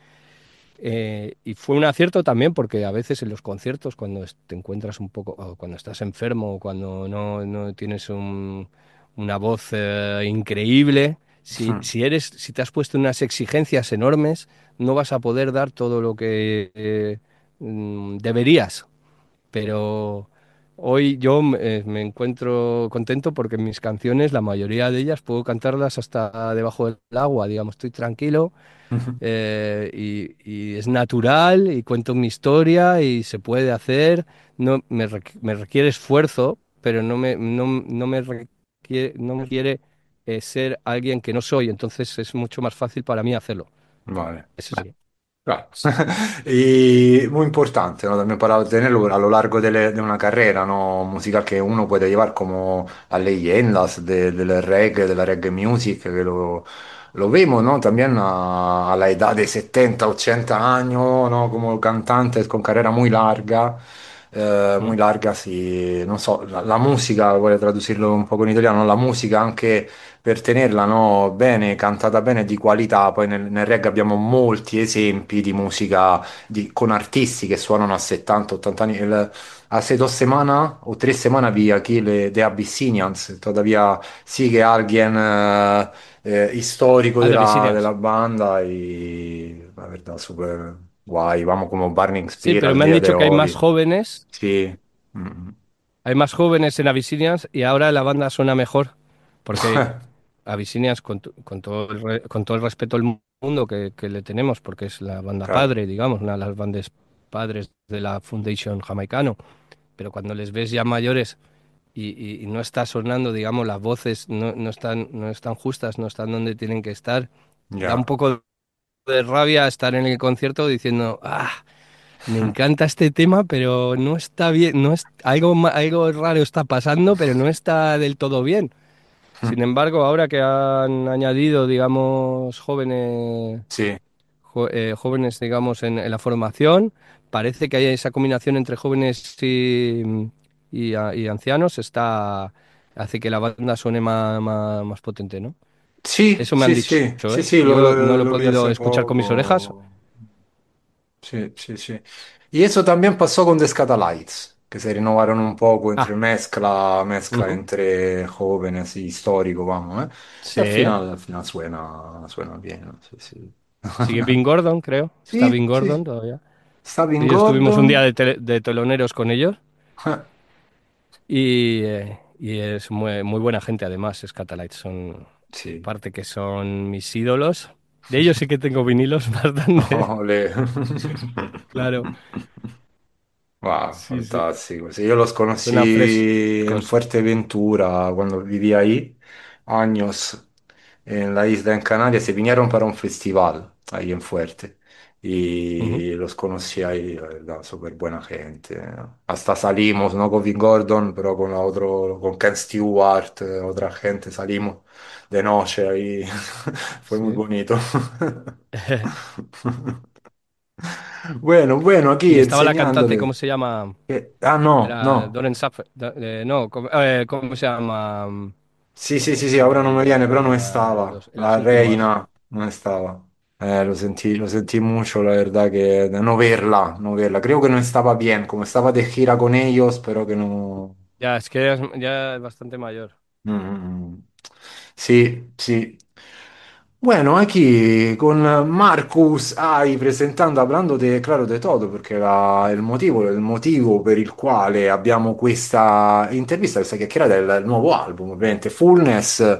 y fue un acierto también porque a veces en los conciertos, cuando te encuentras un poco, o cuando estás enfermo, o cuando no tienes una voz increíble, Ujú. si te has puesto unas exigencias enormes, no vas a poder dar todo lo que deberías. Pero hoy yo me encuentro contento porque mis canciones, la mayoría de ellas, puedo cantarlas hasta debajo del agua, digamos, estoy tranquilo Ujú. y es natural y cuento mi historia y se puede hacer. No, me requiere esfuerzo, pero no me requiere ser alguien que no soy, entonces es mucho más fácil para mí hacerlo. Vale. Eso sí. Claro. Y muy importante, ¿no? También para tenerlo a lo largo de una carrera, ¿no? Musical que uno puede llevar como las leyendas del reggae, de la reggae music, que lo vemos, ¿no? También a la edad de 70 80 años, ¿no? Como cantantes con carrera muy Mm. larga, sí, non so, la musica, vorrei tradurlo un po' in italiano, la musica anche per tenerla, no, bene, cantata bene, di qualità, poi nel reggae abbiamo molti esempi di musica con artisti che suonano a 70-80 anni. Hace 2 semanas o 3 semanas vi aquí The Abyssinians, todavía sigue alguien histórico Ah, de de la Abyssinians. banda y la verdad, súper guay, vamos como Burning Sí, Spear pero al me han día de dicho que hoy. Sí. hay más jóvenes en Abyssinians y ahora la banda suena mejor porque Abyssinians, con todo el respeto mundo que le tenemos, porque es la banda Claro. padre, digamos, una de las bandas padres de la Foundation jamaicano. Pero cuando les ves ya mayores y no está sonando, digamos, las voces no están justas, no están donde tienen que estar, da un Ya. poco de rabia estar en el concierto diciendo, me encanta este tema, pero no está bien, algo raro está pasando, pero no está del todo bien. Sin embargo, ahora que han añadido, digamos, Sí, jóvenes, digamos, en la formación, parece que hay esa combinación entre jóvenes y ancianos, hace que la banda suene más potente, ¿no? sí, Eso me han sí, dicho, sí, sí, ¿eh? sí, Yo no lo he lo vi podido hace escuchar con mis orejas. poco. Sí, sí, sí. Y eso también pasó con The Scatalites, que se renovaron un poco entre Ah, mezcla ujú. entre jóvenes y histórico, vamos, ¿eh? Y Sí. al final suena bien, ¿no? Sí, sí. Sigue Vin Gordon, creo. Está Sí, Vin sí. Gordon todavía. Sabin Y estuvimos un día Gordon. de teloneros con ellos y es muy buena gente además, Scatalites. Son, Sí. aparte que son mis ídolos. De ellos sí que tengo vinilos bastante. Ole. Claro, Wow, sí, sí. fantástico. Sí, yo los Suenan conocí en frescos. Fuerteventura cuando vivía ahí, años en la isla en Canarias, se vinieron para un festival ahí en Fuerte Ujú. y los conocí ahí, la verdad, súper buena gente. ¿No? Hasta salimos, no con Vin Gordon, pero con Ken Stewart, otra gente, salimos de noche ahí, fue muy Sí. bonito. Bueno, bueno, aquí Y estaba la cantante, enseñándole. ¿cómo se llama? Ah, no, Era no. Doren Saff. No, ¿cómo se llama? Sí, sí, sí, sí, ahora no me viene, pero no estaba. En las La últimas. reina no estaba. Lo sentí mucho, la verdad, que de no verla, no verla. Creo que no estaba bien, como estaba de gira con ellos, pero que no. Ya, es que ya es bastante mayor. Mm, mm, mm. Sí, sí. Bueno, aquí con Marcus ahí presentando, hablando de, claro, de todo, perché il motivo per il quale abbiamo questa intervista, questa chiacchierata è il nuovo album, ovviamente Fullness.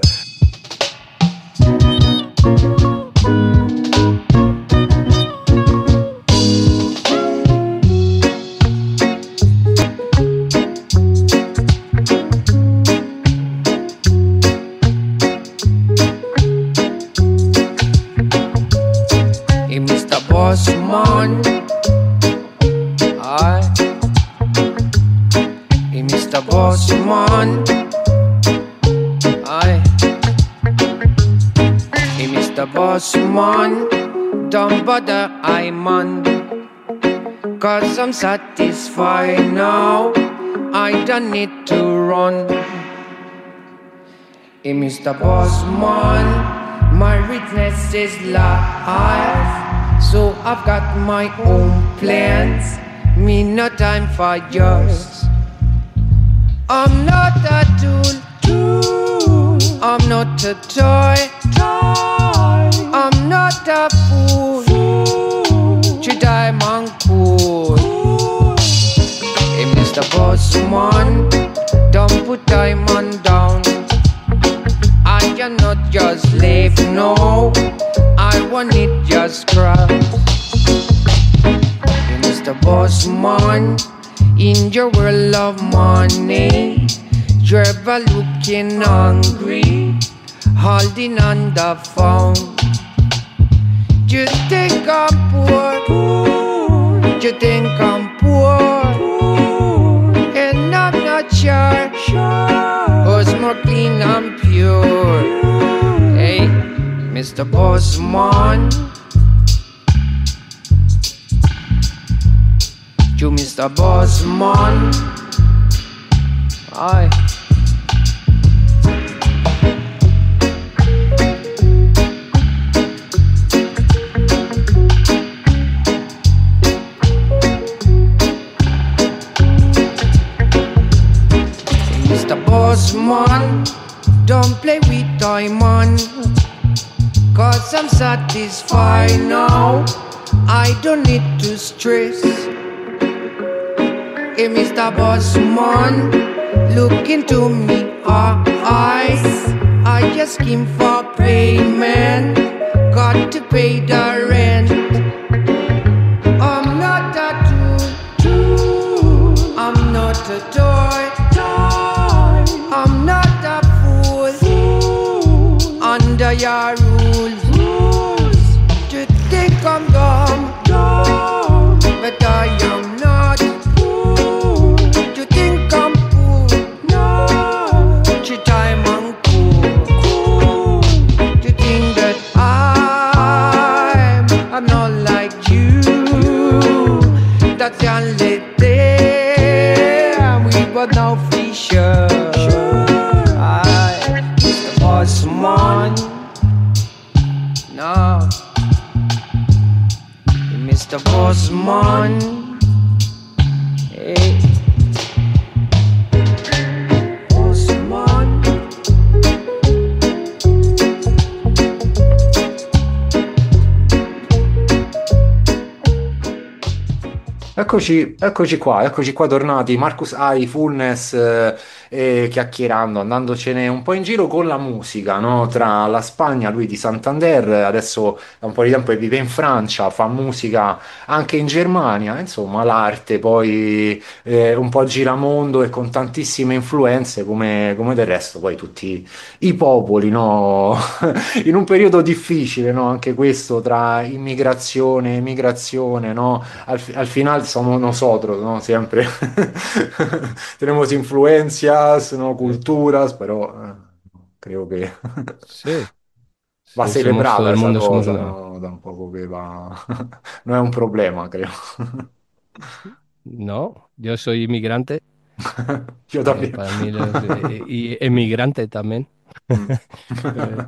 Hey, Mr. Bossman. Aye. Hey, Mr. Bossman. Aye. Hey, Mr. Bossman. Don't bother, I'm on. Cause I'm satisfied now. I don't need to run. Hey, Mr. Bossman. My richness is life. So I've got my own plans. Me no time for yours. I'm not a tool. I'm not a toy. I'm not a fool. To diamond cool. Hey, Mr. Bossman, don't put diamond down. I am not your slave, no. I want it just scrap. Hey, Mr. Bossman, in your world of money, you're ever looking hungry, holding on the phone. You think I'm poor, you think I'm poor, and I'm not sure, who's more clean and pure. Hey, Mr. Bossman, you Mr. Bossman. Aye. Mr. Bossman, don't play with diamond. Cause I'm satisfied now. I don't need to stress. Hey, Mr. Bossman, look into me eyes. I just came for payment. got to pay the rent. I'm not a tool, I'm not a toy, I'm not a fool, under your rules. You think I'm dumb, but I am not. You think I'm cool, you time I'm cool. You think that I'm not like you. That's the only thing we both know for sure. I, Mr. Bossman, no, Mr. Bossman, hey, Bossman. Eccoci qua tornati, Marcus Ai, Fullness, chiacchierando, andandocene un po' in giro con la musica, no? Tra la Spagna, lui di Santander, adesso da un po' di tempo che vive in Francia, fa musica anche in Germania, insomma l'arte poi un po' giramondo e con tantissime influenze come del resto, poi tutti i popoli, no? In un periodo difficile, no? Anche questo tra immigrazione, emigrazione, no? Al final somos nosotros, ¿no? Siempre tenemos influencias, ¿no? Culturas, pero creo que Sí, va sí, somos todo celebrada el esa mundo, somos cosa, una... ¿no? Tampoco que va... No es un problema, creo. No, yo soy inmigrante, Yo también. para mí, y emigrante también. Mm. Eh,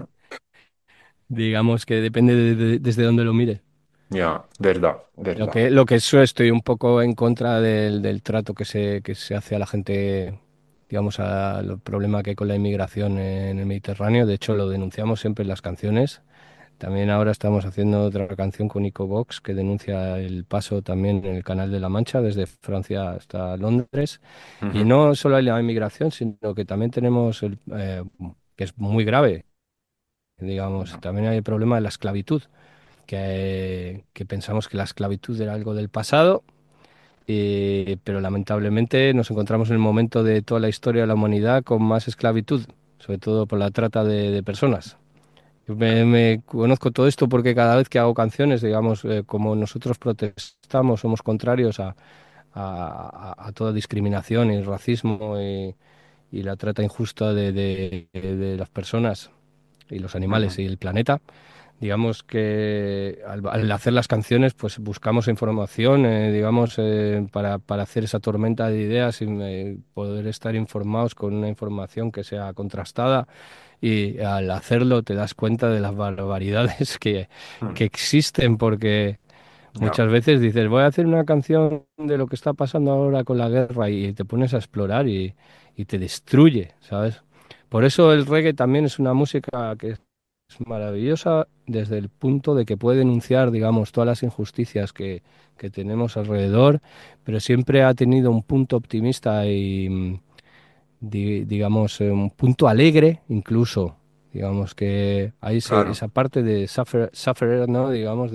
digamos que depende desde dónde lo mire. Ya, verdad, verdad. Lo que eso estoy un poco en contra del trato que se hace a la gente, digamos, al problema que hay con la inmigración en el Mediterráneo. De hecho, lo denunciamos siempre en las canciones. También ahora estamos haciendo otra canción con Ico Vox que denuncia el paso también en el Canal de la Mancha, desde Francia hasta Londres. Y Ujú, no solo hay la inmigración, sino que también tenemos, que es muy grave, digamos, ya, también hay el problema de la esclavitud, que pensamos que la esclavitud era algo del pasado, pero lamentablemente nos encontramos en el momento de toda la historia de la humanidad con más esclavitud, sobre todo por la trata de personas. Me conozco todo esto porque cada vez que hago canciones, digamos, como nosotros protestamos, somos contrarios a toda discriminación y racismo y la trata injusta de las personas y los animales ujú, y el planeta. Digamos que al hacer las canciones, pues buscamos información, digamos, para hacer esa tormenta de ideas y poder estar informados con una información que sea contrastada. Y al hacerlo te das cuenta de las barbaridades mm, que existen, porque ya, muchas veces dices, voy a hacer una canción de lo que está pasando ahora con la guerra y te pones a explorar y te destruye, ¿sabes? Por eso el reggae también es una música que es maravillosa desde el punto de que puede denunciar, digamos, todas las injusticias que tenemos alrededor, pero siempre ha tenido un punto optimista y, digamos, un punto alegre incluso. Digamos que hay claro. esa parte de suffer, ¿no? Digamos,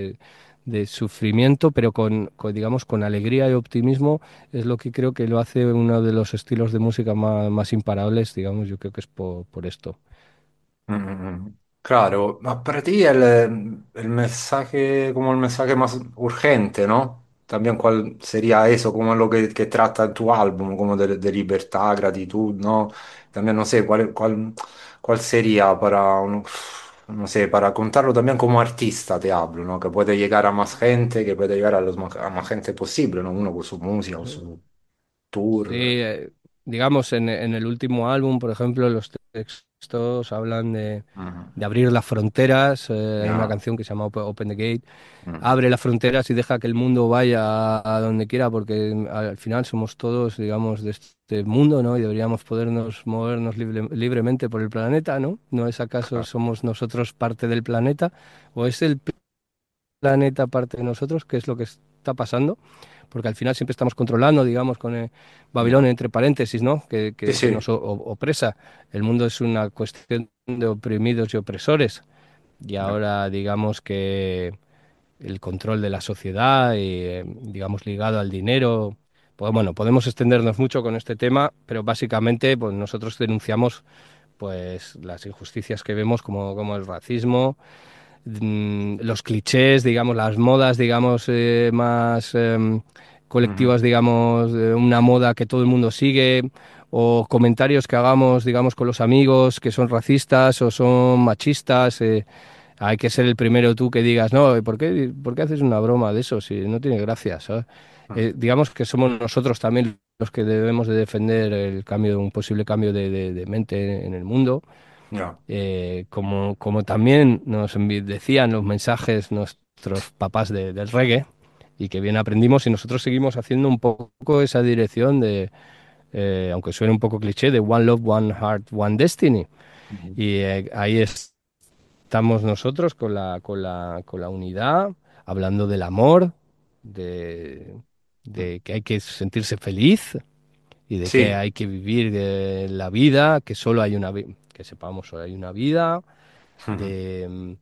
de sufrimiento, pero digamos, con alegría y optimismo, es lo que creo que lo hace uno de los estilos de música más imparables, digamos, yo creo que es por esto. Mm, mm, mm. Claro, para ti el mensaje, como el mensaje más urgente, ¿no? También cuál sería eso, como lo que trata tu álbum, como de libertad, gratitud, ¿no? También no sé, cuál sería para, no sé, para contarlo también como artista, te hablo, ¿no? Que puede llegar a más gente, que puede llegar a más gente posible, ¿no? Uno con su música, con su Sí, tour. digamos, en el último álbum, por ejemplo, los textos hablan Ujú. de abrir las fronteras. Hay una Ya, canción que se llama Open the Gate. ujú. Abre las fronteras y deja que el mundo vaya a donde quiera, porque al final somos todos, digamos, de este mundo, ¿no? Y deberíamos podernos movernos libremente por el planeta, ¿no? ¿No es acaso Claro. somos nosotros parte del planeta? ¿O es el planeta parte de nosotros? ¿Qué es lo que está pasando? Porque al final siempre estamos controlando, digamos, con Ya. Babilonia entre paréntesis, ¿no? Sí, Que nos sí. opresa. El mundo es una cuestión de oprimidos y opresores. y ahora digamos que el control de la sociedad y digamos ligado al dinero. Pues bueno, podemos extendernos mucho con este tema, pero básicamente pues nosotros denunciamos pues las injusticias que vemos como el racismo, los clichés, digamos, las modas, digamos, más Ujú. colectivas, digamos, una moda que todo el mundo sigue, o comentarios que hagamos, digamos, con los amigos que son racistas o son machistas. Hay que ser el primero tú que digas, no, por qué haces una broma de eso si no tiene gracia, ¿sabes? Mm. Digamos que somos nosotros también los que debemos de defender el cambio, un posible cambio de mente en el mundo. Ya. Como también nos decían los mensajes nuestros papás del reggae, y que bien aprendimos, y nosotros seguimos haciendo un poco esa dirección de, aunque suene un poco cliché, de One Love, One Heart, One Destiny. Ujú. Y ahí estamos nosotros con la unidad, hablando del amor, de, Mm. de que hay que sentirse feliz y de que Sí. hay que vivir la vida, que solo hay una vida, que sepamos, solo hay una vida, Ujú. de,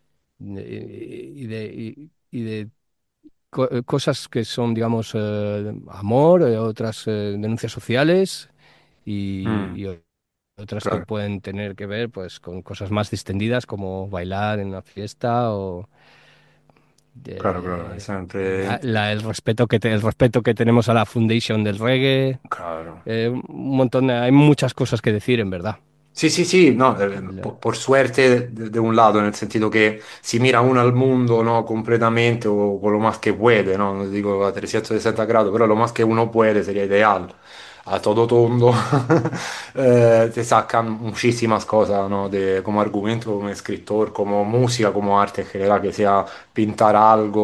y de cosas que son, digamos, amor, otras denuncias sociales Mm. y otras que Claro, pueden tener que ver pues con cosas más distendidas como bailar en una fiesta o claro, claro, es siempre, el respeto que tenemos a la foundation del reggae, claro. un montón hay muchas cosas que decir en verdad. Sí, sí, sí, no, El- por suerte de un lado, nel sentido que si mira uno al mundo, ¿no? Completamente o con lo más que puede, ¿no? No digo a 360 grados, pero lo más que uno puede sería ideal. A todo tondo, te sacan muchísimas cosas, ¿no? Como argumento, como escritor, como música, como arte en general, que sea pintar algo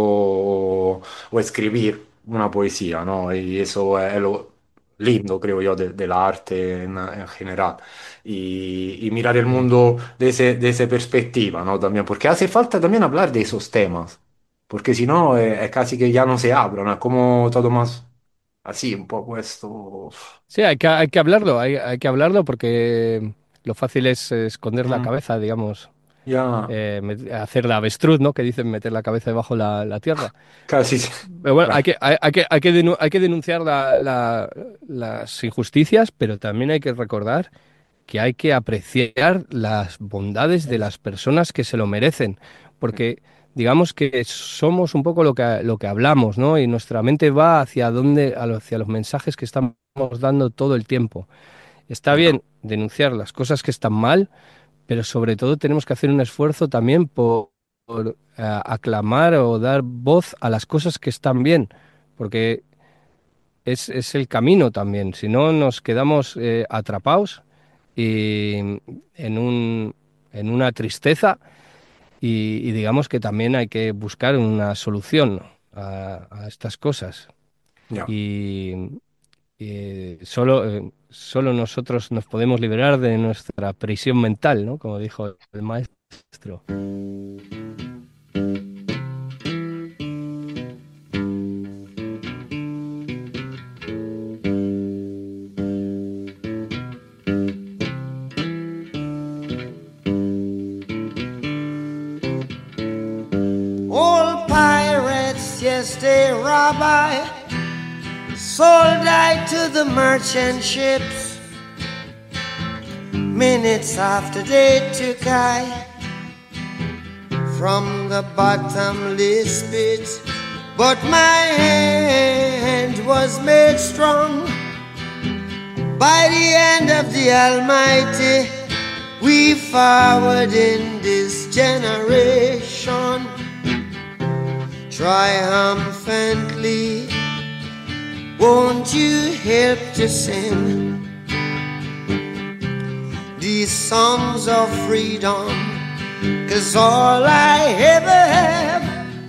o escribir una poesía, ¿no? Y eso es lo lindo, creo yo, del arte en general y mirar el Mm. mundo de esa perspectiva, ¿no? También, porque hace falta también hablar de esos temas, porque si no es casi que ya no se hablan, es como todo más así, un poco esto. Sí, hay que hablarlo, hay que hablarlo porque lo fácil es esconder la Mm, cabeza, digamos, ya, hacer la avestruz, ¿no? Que dicen meter la cabeza debajo la tierra. casi, sí. Pero bueno, Claro, hay que denunciar las injusticias, pero también hay que recordar que hay que apreciar las bondades de las personas que se lo merecen, porque digamos que somos un poco lo que hablamos, ¿no? Y nuestra mente va hacia los mensajes que estamos dando todo el tiempo. Está ya, bien denunciar las cosas que están mal, pero sobre todo tenemos que hacer un esfuerzo también por, aclamar o dar voz a las cosas que están bien, porque es el camino también. Si no, nos quedamos atrapados y en una tristeza y digamos que también hay que buscar una solución a estas cosas. ya. Y, solo nosotros nos podemos liberar de nuestra prisión mental, ¿no? Como dijo el maestro. Old pirates, yes, they rob I, sold I to the merchant ships. Minutes after they took I from the bottomless pit, but my hand was made strong by the hand of the Almighty. We forward in this generation triumphantly. Won't you help to sing these songs of freedom? 'Cause all I ever have,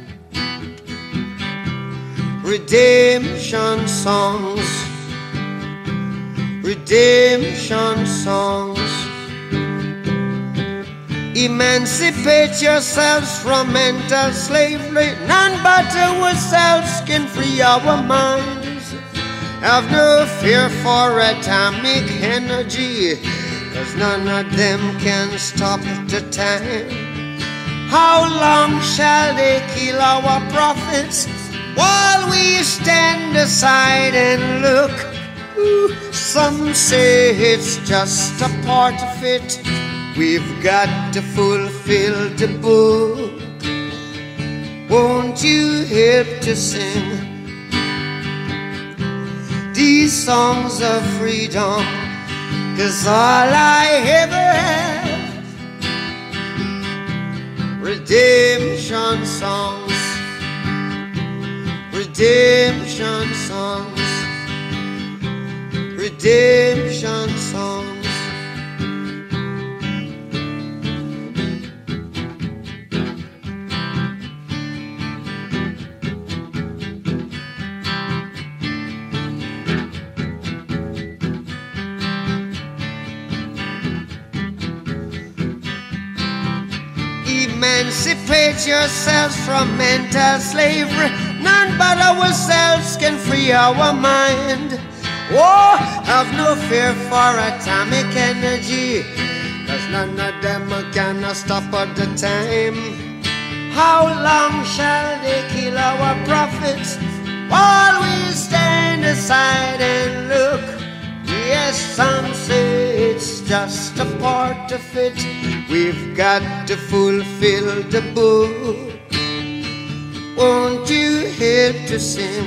redemption songs, redemption songs. Emancipate yourselves from mental slavery. None but ourselves can free our minds. Have no fear for atomic energy, 'cause none of them can stop the time. How long shall they kill our prophets while we stand aside and look? Ooh, some say it's just a part of it. We've got to fulfill the book. Won't you help to sing these songs of freedom? 'Cause all I ever have, redemption songs, redemption songs, redemption songs. Emancipate yourselves from mental slavery. None but ourselves can free our mind. Oh, have no fear for atomic energy, 'cause none of them can stop at the time. How long shall they kill our prophets while we stand aside and look? Yes, some say it's just a part of it. We've got to fulfill the book. Won't you help to sing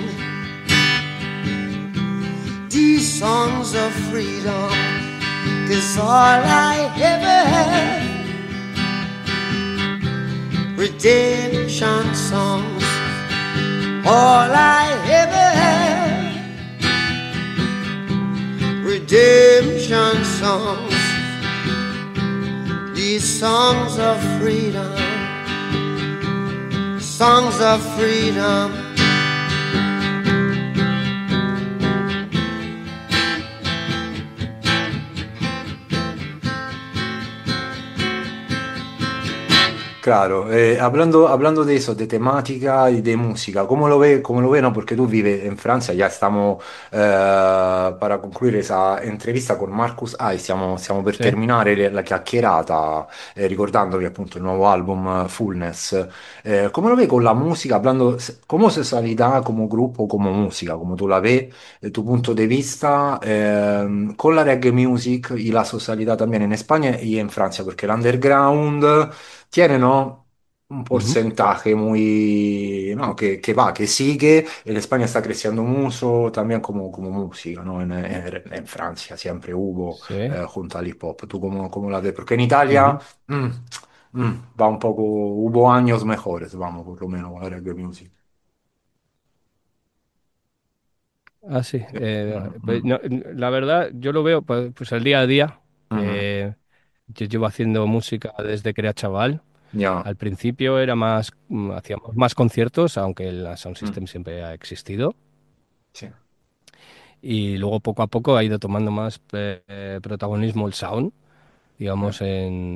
these songs of freedom? 'Cause all I ever had, redemption songs. All I ever had, redemption songs. These songs of freedom, songs of freedom. Claro, hablando de eso, de temática y de música, cómo lo ve, no? Porque tú vives en Francia, ya estamos para concluir esa entrevista con Marcus Ai, stiamo per Sí. terminare la chiacchierata, ricordandovi appunto il nuovo album Fullness. ¿Cómo lo ve con la música, hablando como sessualidad, como grupo, como música, como tú la ves, de tu punto de vista, con la reggae music y la socialidad también en España y en Francia? Porque el underground tiene, ¿no? Un Ujú. porcentaje muy, ¿no? que va, que sigue. En España está creciendo mucho también como música, ¿no? En Francia siempre hubo Sí. junto al hip hop. ¿Tú cómo la ves? Porque en Italia Ujú. mm, va un poco, hubo años mejores, vamos, por lo menos con la reggae music. Ah, sí. Pues, Mm. la verdad, yo lo veo pues, el día a día. Mhm. Yo llevo haciendo música desde que era chaval. Ya. Al principio era más, hacíamos más conciertos, aunque el Sound Mm. System siempre ha existido. Sí. Y luego poco a poco ha ido tomando más protagonismo el sound, Mm. digamos,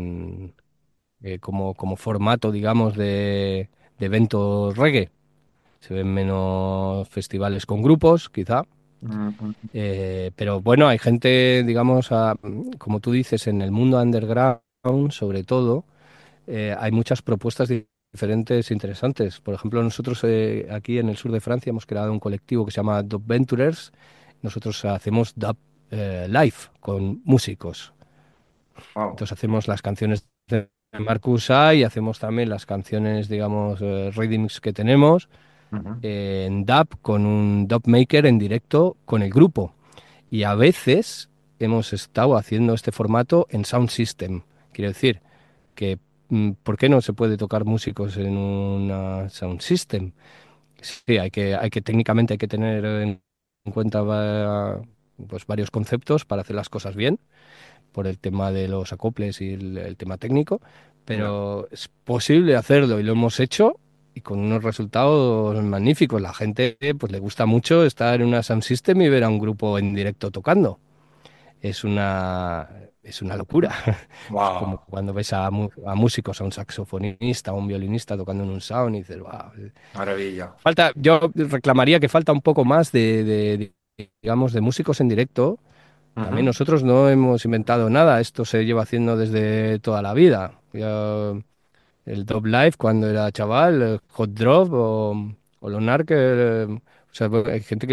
como formato, digamos, de eventos reggae. Se ven menos festivales con grupos, quizá. Mm, mm, Pero bueno, hay gente, digamos, como tú dices, en el mundo underground, sobre todo, hay muchas propuestas diferentes interesantes. Por ejemplo, nosotros aquí en el sur de Francia hemos creado un colectivo que se llama Dub Venturers. Nosotros hacemos dub live con músicos. wow. Entonces hacemos las canciones de Marcus A y hacemos también las canciones, digamos, readings que tenemos Mhm. en dub con un dub maker en directo con el grupo. Y a veces hemos estado haciendo este formato en Sound System. Quiero decir que, ¿por qué no se puede tocar músicos en una Sound System? Sí, técnicamente hay que tener en cuenta pues varios conceptos para hacer las cosas bien, por el tema de los acoples y el tema técnico, Ya. pero es posible hacerlo y lo hemos hecho y con unos resultados magníficos. La gente pues le gusta mucho estar en una Sound System y ver a un grupo en directo tocando. Es una, es una locura. Es como Wow. cuando ves a músicos, a un saxofonista, a un violinista tocando en un sound y dices, wow. Maravilla. Yo reclamaría que falta un poco más digamos, de músicos en directo. También Mhm. nosotros no hemos inventado nada, esto se lleva haciendo desde toda la vida. el Dub Life cuando era chaval, Hot Drop o Lonar, o sea, pues, hay gente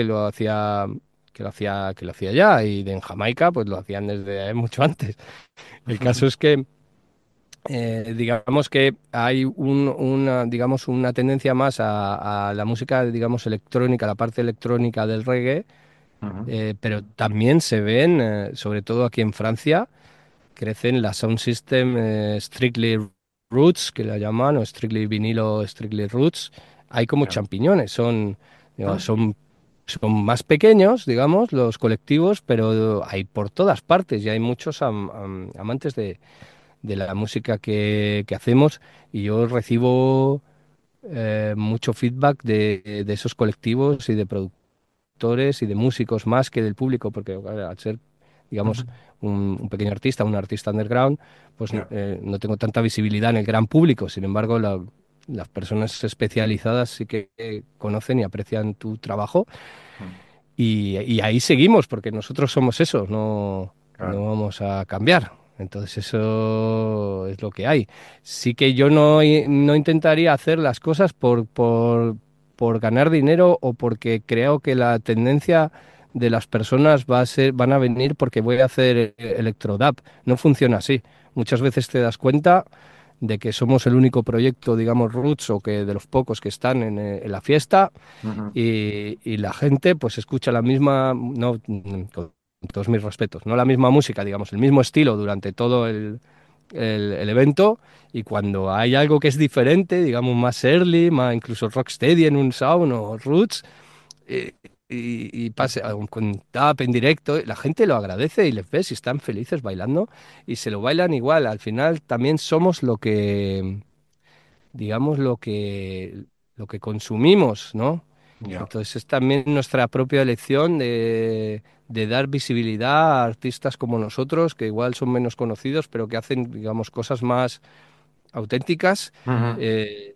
que lo hacía ya, y en Jamaica pues lo hacían desde mucho antes. El caso es que digamos que hay digamos, una tendencia más a la música, digamos, electrónica, la parte electrónica del reggae, Ujú. pero también se ven, sobre todo aquí en Francia, crecen las sound system Strictly Roots, que la llaman, o Strictly vinilo, Strictly Roots. Hay como Ya. champiñones, digo, Ah, son más pequeños, digamos, los colectivos, pero hay por todas partes y hay muchos amantes de la música que hacemos, y yo recibo mucho feedback de esos colectivos y de productores y de músicos más que del público, porque claro, al ser, digamos, ujú. un pequeño artista, un artista underground, pues Ya. no tengo tanta visibilidad en el gran público. Sin embargo, las personas especializadas sí que conocen y aprecian tu trabajo, Mm. y ahí seguimos, porque nosotros somos eso, no Claro. vamos a cambiar. Entonces eso es lo que hay. Sí que yo no intentaría hacer las cosas por ganar dinero, o porque creo que la tendencia de las personas van a venir porque voy a hacer electrodub. No funciona así. Muchas veces te das cuenta de que somos el único proyecto, digamos, roots, o que de los pocos que están en la fiesta, Ujú. y la gente pues escucha la misma, no, con todos mis respetos, no la misma música, digamos, el mismo estilo durante todo el evento, y cuando hay algo que es diferente, digamos, más early, más incluso rocksteady en un sound o roots, eh, y pase con tap en directo, la gente lo agradece y les ves y están felices bailando, y se lo bailan igual. Al final también somos digamos, lo que consumimos, ¿no? Ya. Entonces es también nuestra propia elección de dar visibilidad a artistas como nosotros, que igual son menos conocidos, pero que hacen, digamos, cosas más auténticas. Ujú.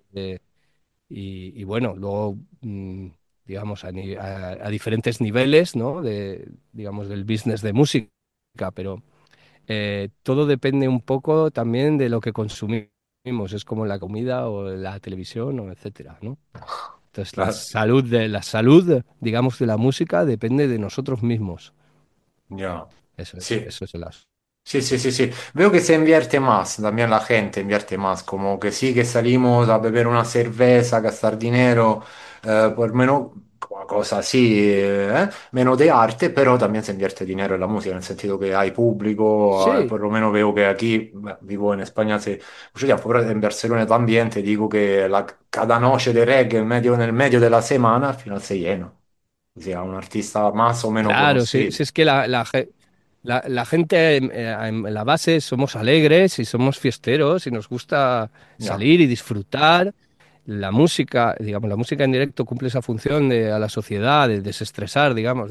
Y bueno, luego, digamos, a diferentes niveles, ¿no? Digamos, del business de música, pero todo depende un poco también de lo que consumimos. Es como la comida o la televisión o etcétera, ¿no? Entonces Claro. la salud, digamos, de la música depende de nosotros mismos. Ya. Sí. Eso es el asunto. Sí, sí, sí, sí. Veo que se invierte más, también la gente invierte más, como que sí que salimos a beber una cerveza, a gastar dinero, por menos cosa así, menos de arte, pero también se invierte dinero en la música, nel sentido que hay público, Sí, por lo menos veo que aquí, beh, vivo en España hace mucho tiempo, pero en Barcelona también te digo que cada noche de reggae nel medio de la semana al final se llena, o sea, un artista más o menos claro, si conocido. es que la gente en la base somos alegres y somos fiesteros y nos gusta Ya. salir y disfrutar. La música, digamos, la música en directo cumple esa función a la sociedad, de desestresar, digamos,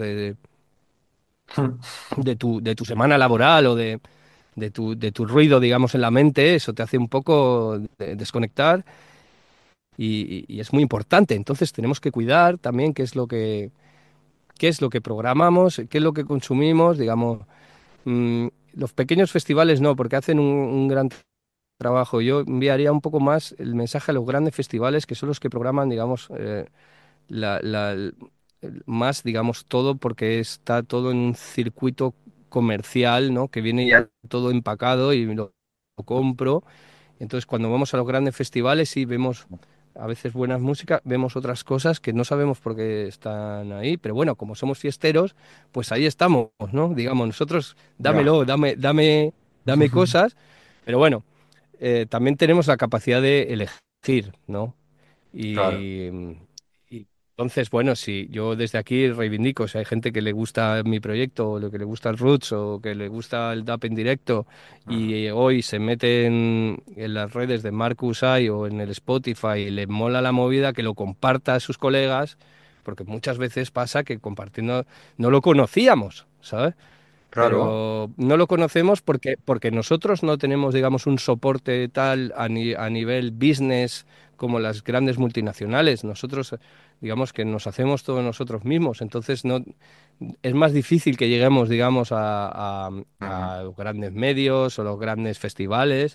de tu semana laboral, o de tu ruido, digamos, en la mente. Eso te hace un poco desconectar, y es muy importante. Entonces tenemos que cuidar también qué es lo que programamos, qué es lo que consumimos, digamos. Mm, los pequeños festivales no, porque hacen un gran trabajo. Yo enviaría un poco más el mensaje a los grandes festivales, que son los que programan, digamos, más, digamos, todo, porque está todo en un circuito comercial, ¿no? Que viene ya todo empacado y lo compro. Entonces, cuando vamos a los grandes festivales, sí vemos a veces buenas músicas, vemos otras cosas que no sabemos por qué están ahí, pero bueno, como somos fiesteros, pues ahí estamos, ¿no? Digamos, nosotros, Ya. dame cosas, pero bueno, también tenemos la capacidad de elegir, ¿no? Claro. Y, y entonces, bueno, si yo desde aquí reivindico, si hay gente que le gusta mi proyecto, o lo que le gusta el Roots, o que le gusta el DAP en directo, Ujú. y hoy se mete en las redes de Marcus I o en el Spotify y le mola la movida, que lo comparta a sus colegas, porque muchas veces pasa que compartiendo no lo conocíamos, ¿sabes? Claro. Pero no lo conocemos porque nosotros no tenemos, digamos, un soporte tal a nivel business como las grandes multinacionales. Nosotros, digamos, que nos hacemos todos nosotros mismos. Entonces, no, es más difícil que lleguemos, digamos, Ujú. a los grandes medios o los grandes festivales,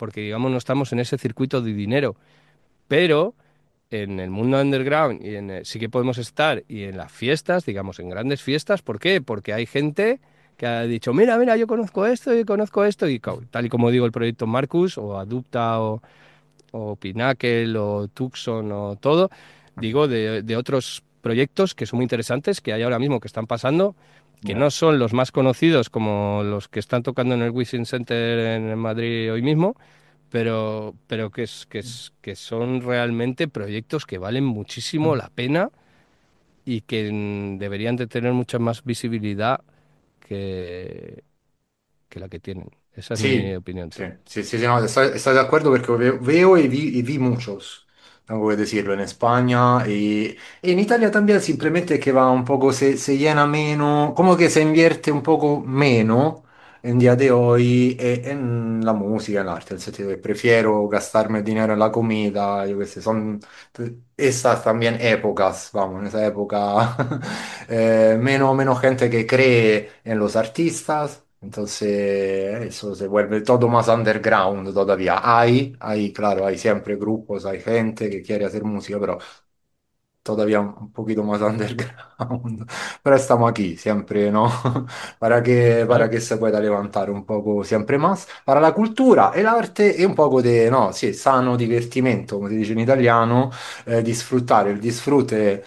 porque digamos no estamos en ese circuito de dinero, pero en el mundo underground sí que podemos estar, y en las fiestas, digamos, en grandes fiestas. ¿Por qué? Porque hay gente que ha dicho, mira, yo conozco esto, y tal y como digo, el proyecto Marcus, o Adupta, o Pinnacle, o Tucson, o todo, digo, de otros proyectos que son muy interesantes, que hay ahora mismo que están pasando, que no son los más conocidos como los que están tocando en el Wishing Center en Madrid hoy mismo, pero que son realmente proyectos que valen muchísimo la pena y que deberían de tener mucha más visibilidad que la que tienen. Esa es mi Sí, opinión. sí, sí, sí, sí, no, estoy de acuerdo porque veo y vi muchos, tengo que decirlo, en España y en Italia también, simplemente que va un poco, se llena menos, como que se invierte un poco menos en día de hoy en la música, en el arte, en el sentido que prefiero gastarme el dinero en la comida, yo qué sé, son estas también épocas, vamos, en esa época menos gente que cree en los artistas. Entonces, eso se vuelve todo más underground todavía. Claro, hay siempre grupos, hay gente que quiere hacer música, pero todavía un poquito más underground. Pero estamos aquí, siempre, ¿no? Para Claro. que se pueda levantar un poco siempre más. Para la cultura, el arte e un poco de, no, sì, sano divertimento, come si dice in italiano, disfruttare, il disfrute,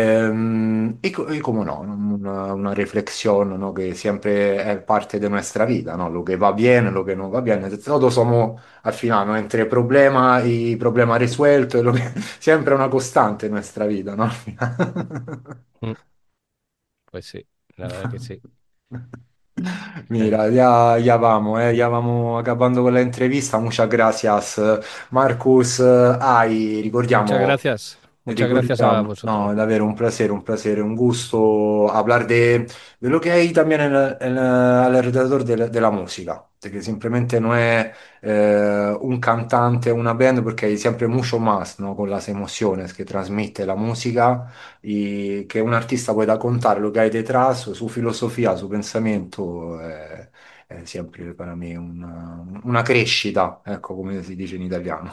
y como no, una reflexión, ¿no? Que siempre es parte de nuestra vida, ¿no? Lo que va bien, lo que no va bien, todos somos al final, ¿no? Entre problema y problema resuelto, siempre una costante en nuestra vida, ¿no? Mm, Pues sí, la verdad que sí. Mira, ya vamos acabando con la entrevista. Muchas gracias, Marcus. Ricordiamo, Muchas gracias a no, vosotros. davvero un placer, un gusto hablar de lo que hay también alrededor de la música, de que simplemente no es un cantante, una band, porque hay siempre mucho más, ¿no? Con las emociones que transmite la música y que un artista pueda contar lo que hay detrás, su filosofía, su pensamiento, è sempre per me una crescita, ecco come si dice in italiano.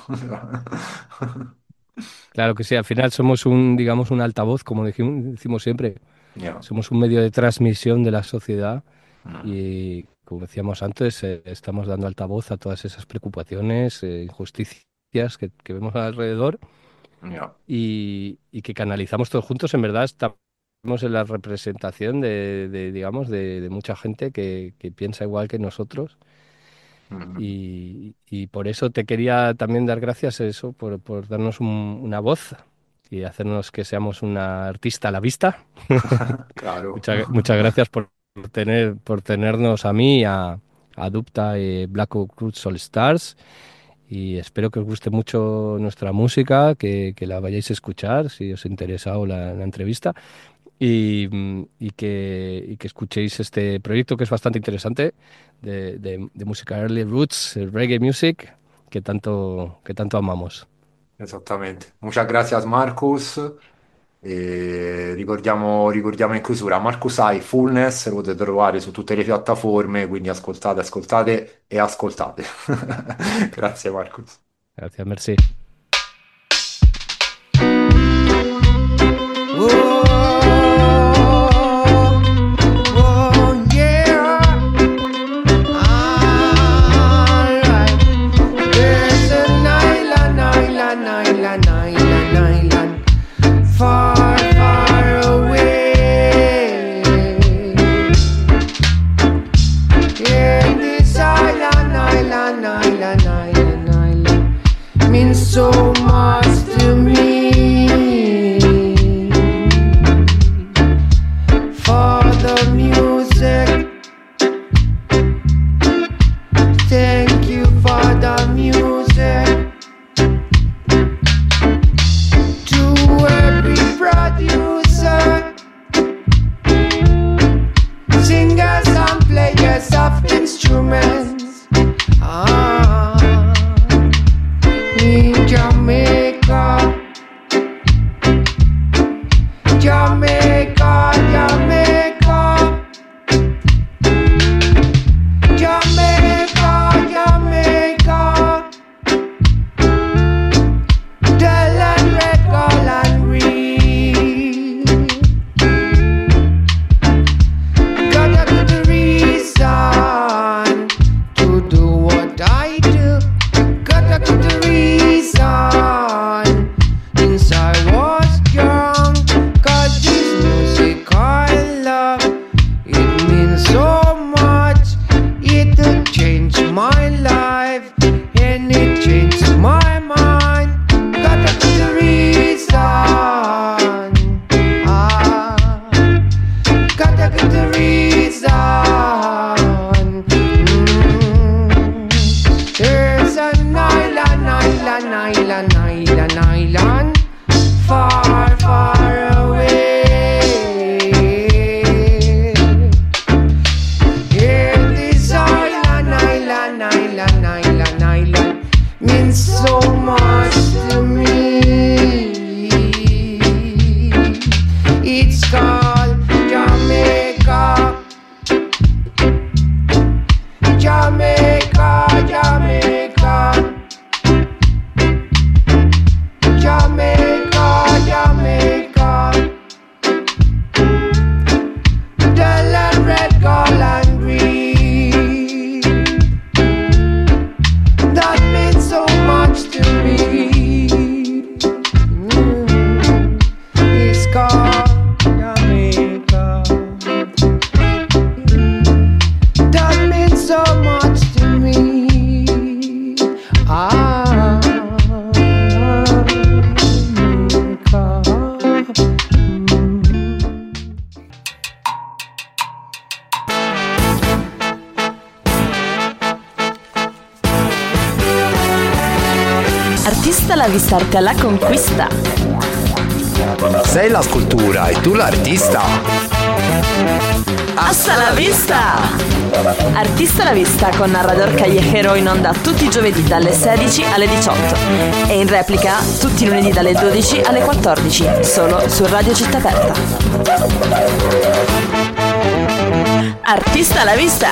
Claro que sí, al final somos digamos, un altavoz, como decimos siempre. Yeah. Somos un medio de transmisión de la sociedad Mm. y, como decíamos antes, estamos dando altavoz a todas esas preocupaciones, injusticias que vemos alrededor, Yeah. y que canalizamos todos juntos. En verdad estamos en la representación digamos, de mucha gente que piensa igual que nosotros. Mm. Y por eso te quería también dar gracias eso, por darnos una voz y hacernos que seamos una artista a la vista. Claro. Muchas gracias por tenernos a mí, a Dupta y Black Oak Roots All Stars. Y espero que os guste mucho nuestra música, que la vayáis a escuchar si os ha interesado la entrevista, y que escuchéis este proyecto, que es bastante interesante, de música early roots, reggae music, que tanto amamos. Esattamente. Muchas gracias Marcus. E ricordiamo in chiusura, Marcus Hai, Fullness, lo potete trovare su tutte le piattaforme, quindi ascoltate, ascoltate e ascoltate. Grazie Marcus. Gracias, merci. Oh, yeah. Alright. There's an island, far, far away. And this island means so much to me. For the music, thank you for the music. To every producer, singers and players of instruments, in Jamaica, Jamaica, Jamaica, Jamaica, Jamaica. Hasta la vista arte alla conquista. Sei la scultura e tu l'artista. Hasta la vista! Artista la vista con narrador callejero in onda tutti i giovedì dalle 16 alle 18 e in replica tutti i lunedì dalle 12 alle 14 solo su Radio Città Aperta. Artista la vista!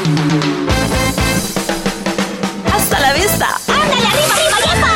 Hasta la vista! ¡Ándale, arriba, arriba, yepa!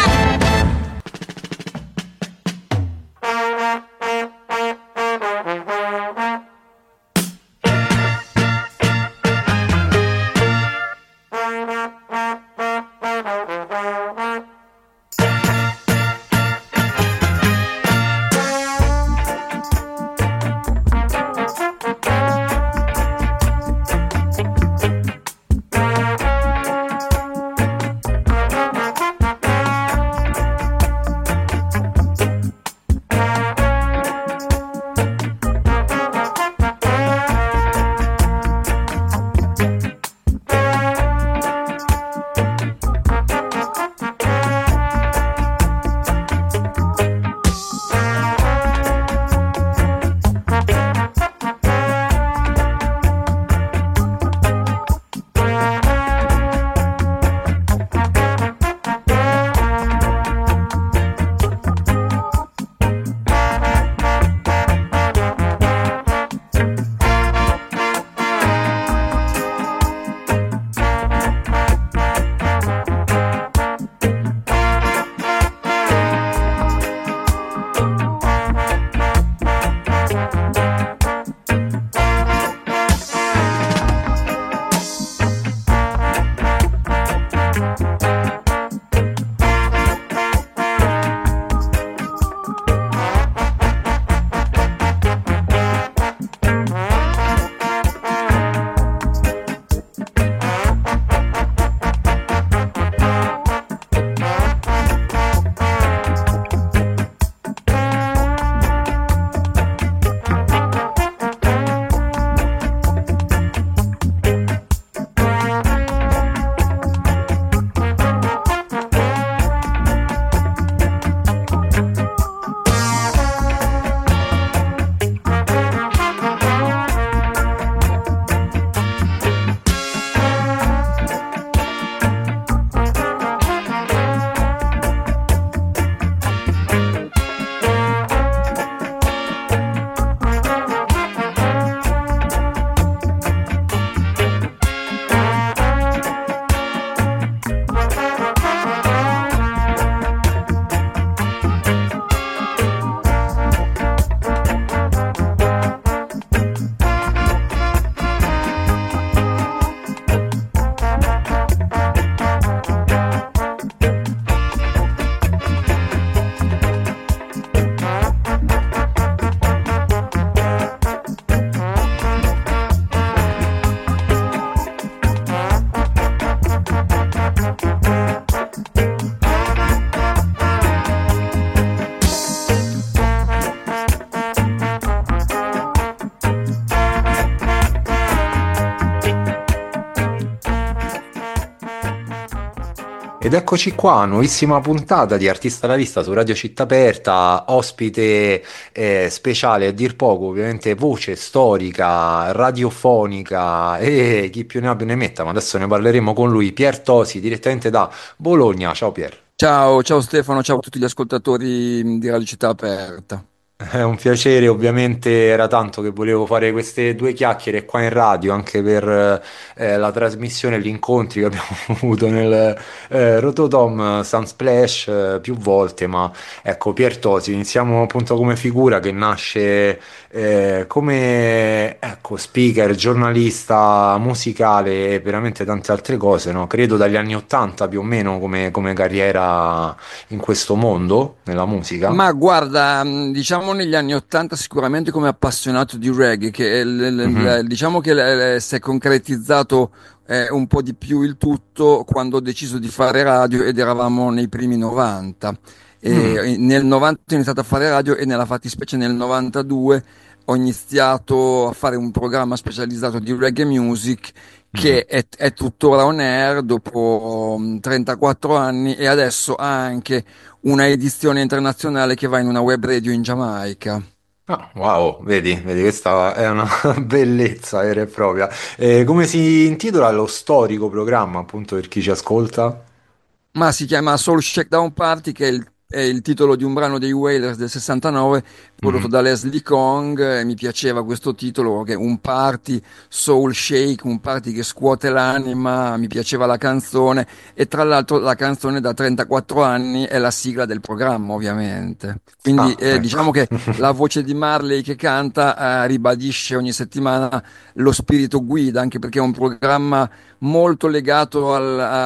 Ed eccoci qua, nuovissima puntata di Artista alla Vista su Radio Città Aperta, ospite speciale a dir poco, ovviamente voce storica, radiofonica e chi più ne ha più ne metta, ma adesso ne parleremo con lui, Pier Tosi, direttamente da Bologna. Ciao Pier. Ciao Stefano, ciao a tutti gli ascoltatori di Radio Città Aperta. È un piacere, ovviamente era tanto che volevo fare queste due chiacchiere qua in radio anche per la trasmissione, gli incontri che abbiamo avuto nel Rototom Sunsplash più volte, ma ecco Pier Tosi, iniziamo appunto come figura che nasce come ecco, speaker, giornalista musicale e veramente tante altre cose, no? Credo dagli anni 80 più o meno come carriera in questo mondo, nella musica. Ma guarda, diciamo negli anni 80 sicuramente come appassionato di reggae, che diciamo che si è concretizzato un po' di più il tutto quando ho deciso di fare radio ed eravamo nei primi 90. Nel 90 ho iniziato a fare radio e nella fattispecie nel 92 ho iniziato a fare un programma specializzato di reggae music che è tuttora on air dopo 34 anni e adesso ha anche una edizione internazionale che va in una web radio in Giamaica. Ah, wow, vedi, questa è una bellezza vera e propria. Come si intitola lo storico programma, appunto, per chi ci ascolta? Ma si chiama Soul Shakedown Party, che è il titolo di un brano dei Wailers del 69, prodotto Mhm. da Leslie Kong. E mi piaceva questo titolo, che è un party soul shake, un party che scuote l'anima. Mi piaceva la canzone, e tra l'altro la canzone da 34 anni è la sigla del programma, ovviamente. Quindi Ah, ecco. diciamo che la voce di Marley che canta ribadisce ogni settimana lo spirito guida, anche perché è un programma molto legato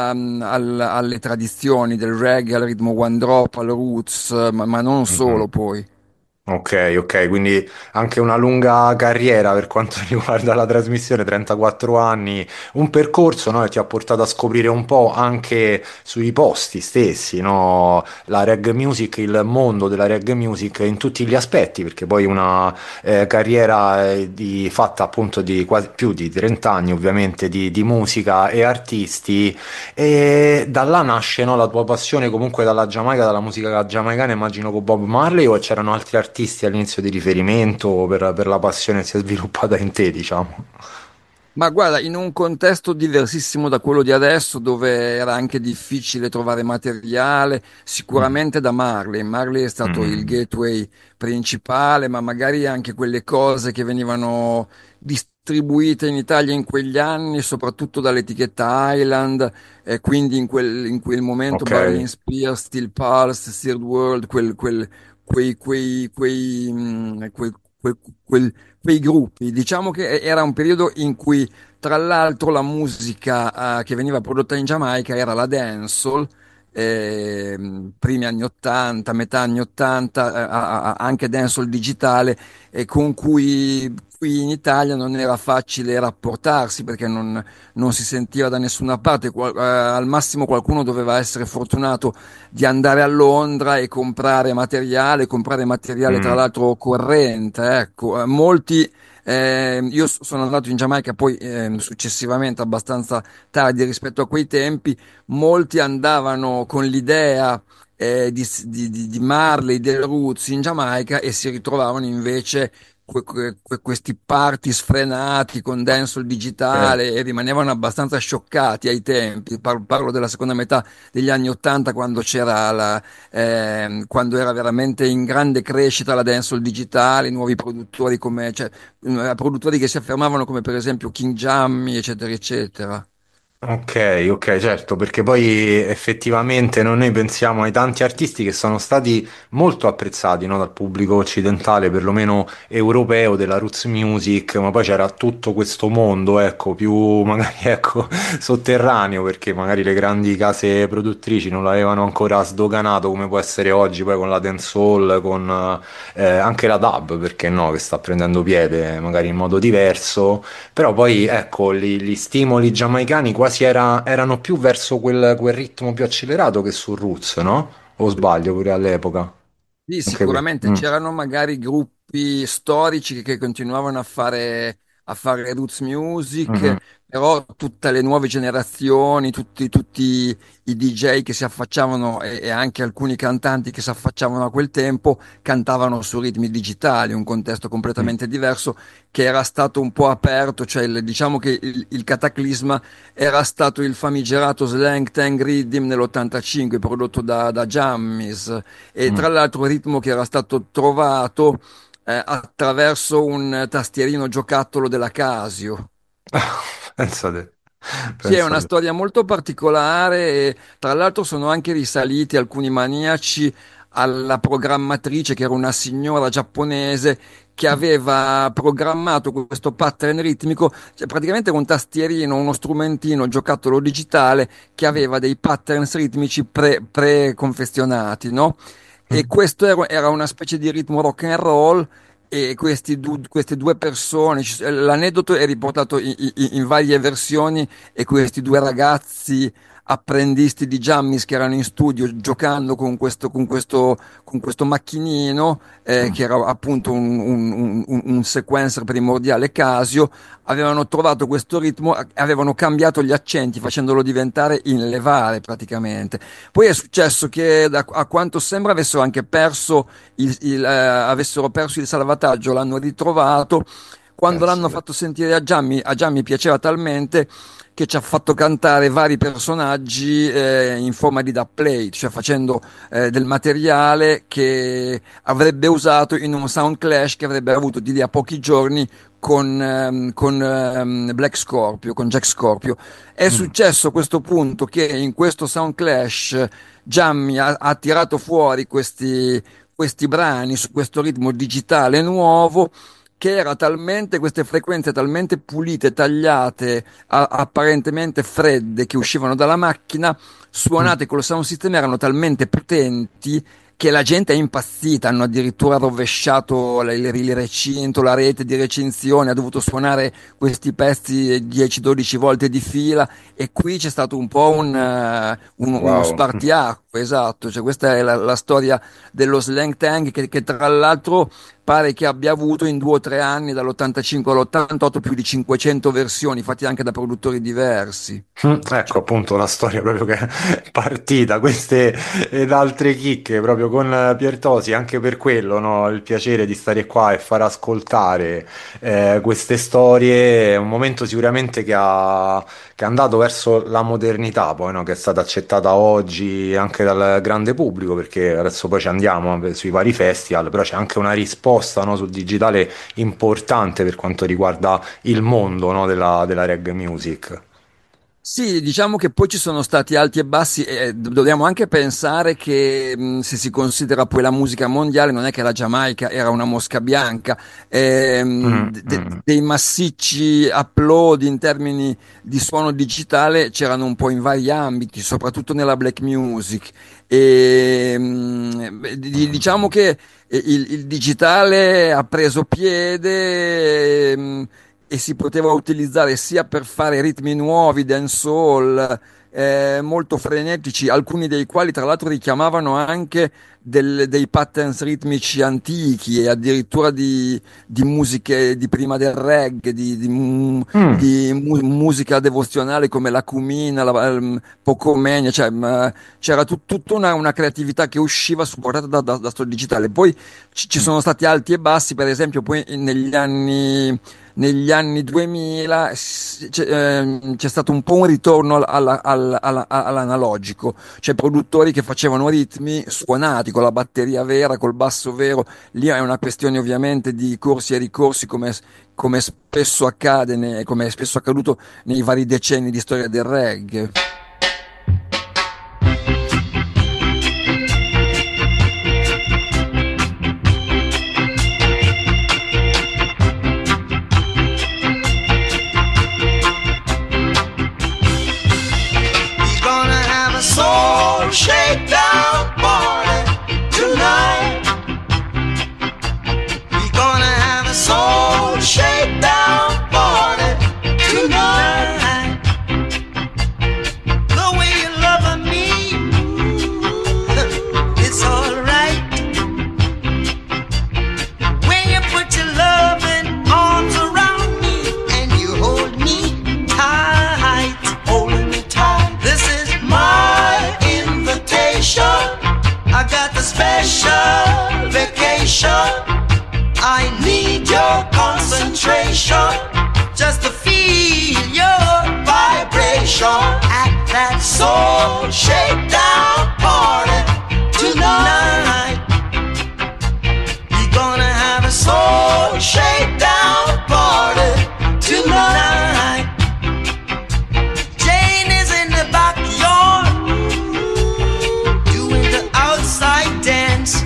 alle tradizioni del reggae, al ritmo one drop, al roots, ma non solo Mhm. poi. Ok, ok, quindi anche una lunga carriera per quanto riguarda la trasmissione, 34 anni, un percorso, no, che ti ha portato a scoprire un po' anche sui posti stessi, no, la reggae music, il mondo della reggae music in tutti gli aspetti, perché poi una carriera fatta appunto di quasi più di 30 anni ovviamente di musica e artisti, e da là nasce, no, la tua passione comunque dalla Giamaica, dalla musica giamaicana, immagino con Bob Marley, o c'erano altri artisti all'inizio di riferimento per la passione che si è sviluppata in te, diciamo? Ma guarda, in un contesto diversissimo da quello di adesso, dove era anche difficile trovare materiale, Mm. sicuramente da Marley. Marley è stato il Mm. gateway principale, ma magari anche quelle cose che venivano distribuite in Italia in quegli anni, soprattutto dall'etichetta Island, e quindi in quel momento Ok. Barley Spears, Steel Pulse, Third World, quei, quei, quei, quel- quel- quei gruppi. Diciamo che era un periodo in cui, tra l'altro, la musica che veniva prodotta in Giamaica era la dancehall, primi anni 80, metà anni 80, anche dancehall digitale, e con cui qui in Italia non era facile rapportarsi, perché non si sentiva da nessuna parte. Al massimo qualcuno doveva essere fortunato di andare a Londra e comprare materiale tra Mm. l'altro corrente, ecco. Molti, io sono andato in Giamaica poi successivamente, abbastanza tardi rispetto a quei tempi. Molti andavano con l'idea di Marley, del Roots in Giamaica, e si ritrovavano invece questi party sfrenati con dancehall digitale, e rimanevano abbastanza scioccati ai tempi. Parlo della seconda metà degli anni Ottanta, quando quando era veramente in grande crescita la dancehall digitale, nuovi produttori cioè, produttori che si affermavano, come per esempio King Jammy, eccetera, eccetera. Ok, ok, certo, perché poi effettivamente noi pensiamo ai tanti artisti che sono stati molto apprezzati, no, dal pubblico occidentale, perlomeno europeo, della roots music, ma poi c'era tutto questo mondo, ecco, più magari ecco, sotterraneo, perché magari le grandi case produttrici non l'avevano ancora sdoganato come può essere oggi, poi con la dancehall, con anche la dub, perché no, che sta prendendo piede magari in modo diverso. Però poi ecco, gli stimoli giamaicani quasi erano più verso quel ritmo più accelerato che sul roots, no? O sbaglio pure all'epoca? Sì, Anche sicuramente c'erano magari gruppi storici che continuavano a fare roots music, Mhm. però tutte le nuove generazioni, tutti i DJ che si affacciavano, e anche alcuni cantanti che si affacciavano a quel tempo, cantavano su ritmi digitali, un contesto Mm. completamente diverso, che era stato un po' aperto. Cioè diciamo che il cataclisma era stato il famigerato Slang Tang Rhythm nell'85, prodotto da Jammis, e Mm. tra l'altro ritmo che era stato trovato attraverso un tastierino giocattolo della Casio. Pensate, Sì, è una pensate. storia molto particolare, e tra l'altro sono anche risaliti alcuni maniaci alla programmatrice, che era una signora giapponese che aveva programmato questo pattern ritmico, cioè praticamente un tastierino, uno strumentino giocattolo digitale che aveva dei patterns ritmici preconfezionati, no? E Mm. questo era una specie di ritmo rock and roll, e queste due persone, l'aneddoto è riportato in varie versioni, e questi due ragazzi apprendisti di Jammis che erano in studio giocando con questo macchinino, che era appunto un sequencer primordiale Casio. Avevano trovato questo ritmo, avevano cambiato gli accenti facendolo diventare inlevare praticamente. Poi è successo che a quanto sembra avessero anche perso avessero perso il salvataggio, l'hanno ritrovato. Quando l'hanno fatto sentire a Giammi piaceva talmente che ci ha fatto cantare vari personaggi in forma di dubplate, cioè facendo del materiale che avrebbe usato in un sound clash che avrebbe avuto di lì a pochi giorni con Black Scorpio, con Jack Scorpio. È successo a questo punto che in questo sound clash Giammi ha tirato fuori questi brani su questo ritmo digitale nuovo, che era talmente, queste frequenze talmente pulite, tagliate, apparentemente fredde, che uscivano dalla macchina, suonate col sound system, erano talmente potenti che la gente è impazzita, hanno addirittura rovesciato il recinto, la rete di recensione, ha dovuto suonare questi pezzi 10-12 volte di fila, e qui c'è stato un po' uno spartiacque, esatto, cioè questa è la storia dello Slang Tang, che tra l'altro pare che abbia avuto in 2 o 3 anni, dall'85 all'88, più di 500 versioni, fatti anche da produttori diversi. Ecco appunto la storia proprio che è partita, queste ed altre chicche proprio con Piertosi, anche per quello, no? Il piacere di stare qua e far ascoltare queste storie. È un momento sicuramente che è andato verso la modernità, poi, no? Che è stata accettata oggi anche dal grande pubblico, perché adesso poi ci andiamo sui vari festival, però c'è anche una risposta, no, sul digitale importante per quanto riguarda il mondo, no, della reggae music. Sì, diciamo che poi ci sono stati alti e bassi, e dobbiamo anche pensare che se si considera poi la musica mondiale, non è che la Giamaica era una mosca bianca, dei massicci upload in termini di suono digitale c'erano un po' in vari ambiti, soprattutto nella black music, e diciamo che il digitale ha preso piede, e si poteva utilizzare sia per fare ritmi nuovi, dancehall, molto frenetici, alcuni dei quali tra l'altro richiamavano anche dei patterns ritmici antichi, e addirittura di musiche di prima del reggae, di musica devozionale come la Cumina, la Pocomania, cioè c'era tutta una creatività che usciva supportata da sto digitale. Poi ci sono stati alti e bassi, per esempio poi negli anni 2000 c'è stato un po' un ritorno all'analogico, cioè produttori che facevano ritmi suonati con la batteria vera, col basso vero. Lì è una questione ovviamente di corsi e ricorsi, come spesso accade, come è spesso accaduto nei vari decenni di storia del reggae. Shakedown party tonight. We're gonna have a soul shakedown party tonight. The way you're loving me, it's alright. When you put your loving arms around me and you hold me tight, holding me tight. This is my invitation. I got the special vacation. I need your concentration just to feel your vibration at that soul shakedown party tonight. We're gonna have a soul shakedown party tonight. Jane is in the backyard doing the outside dance.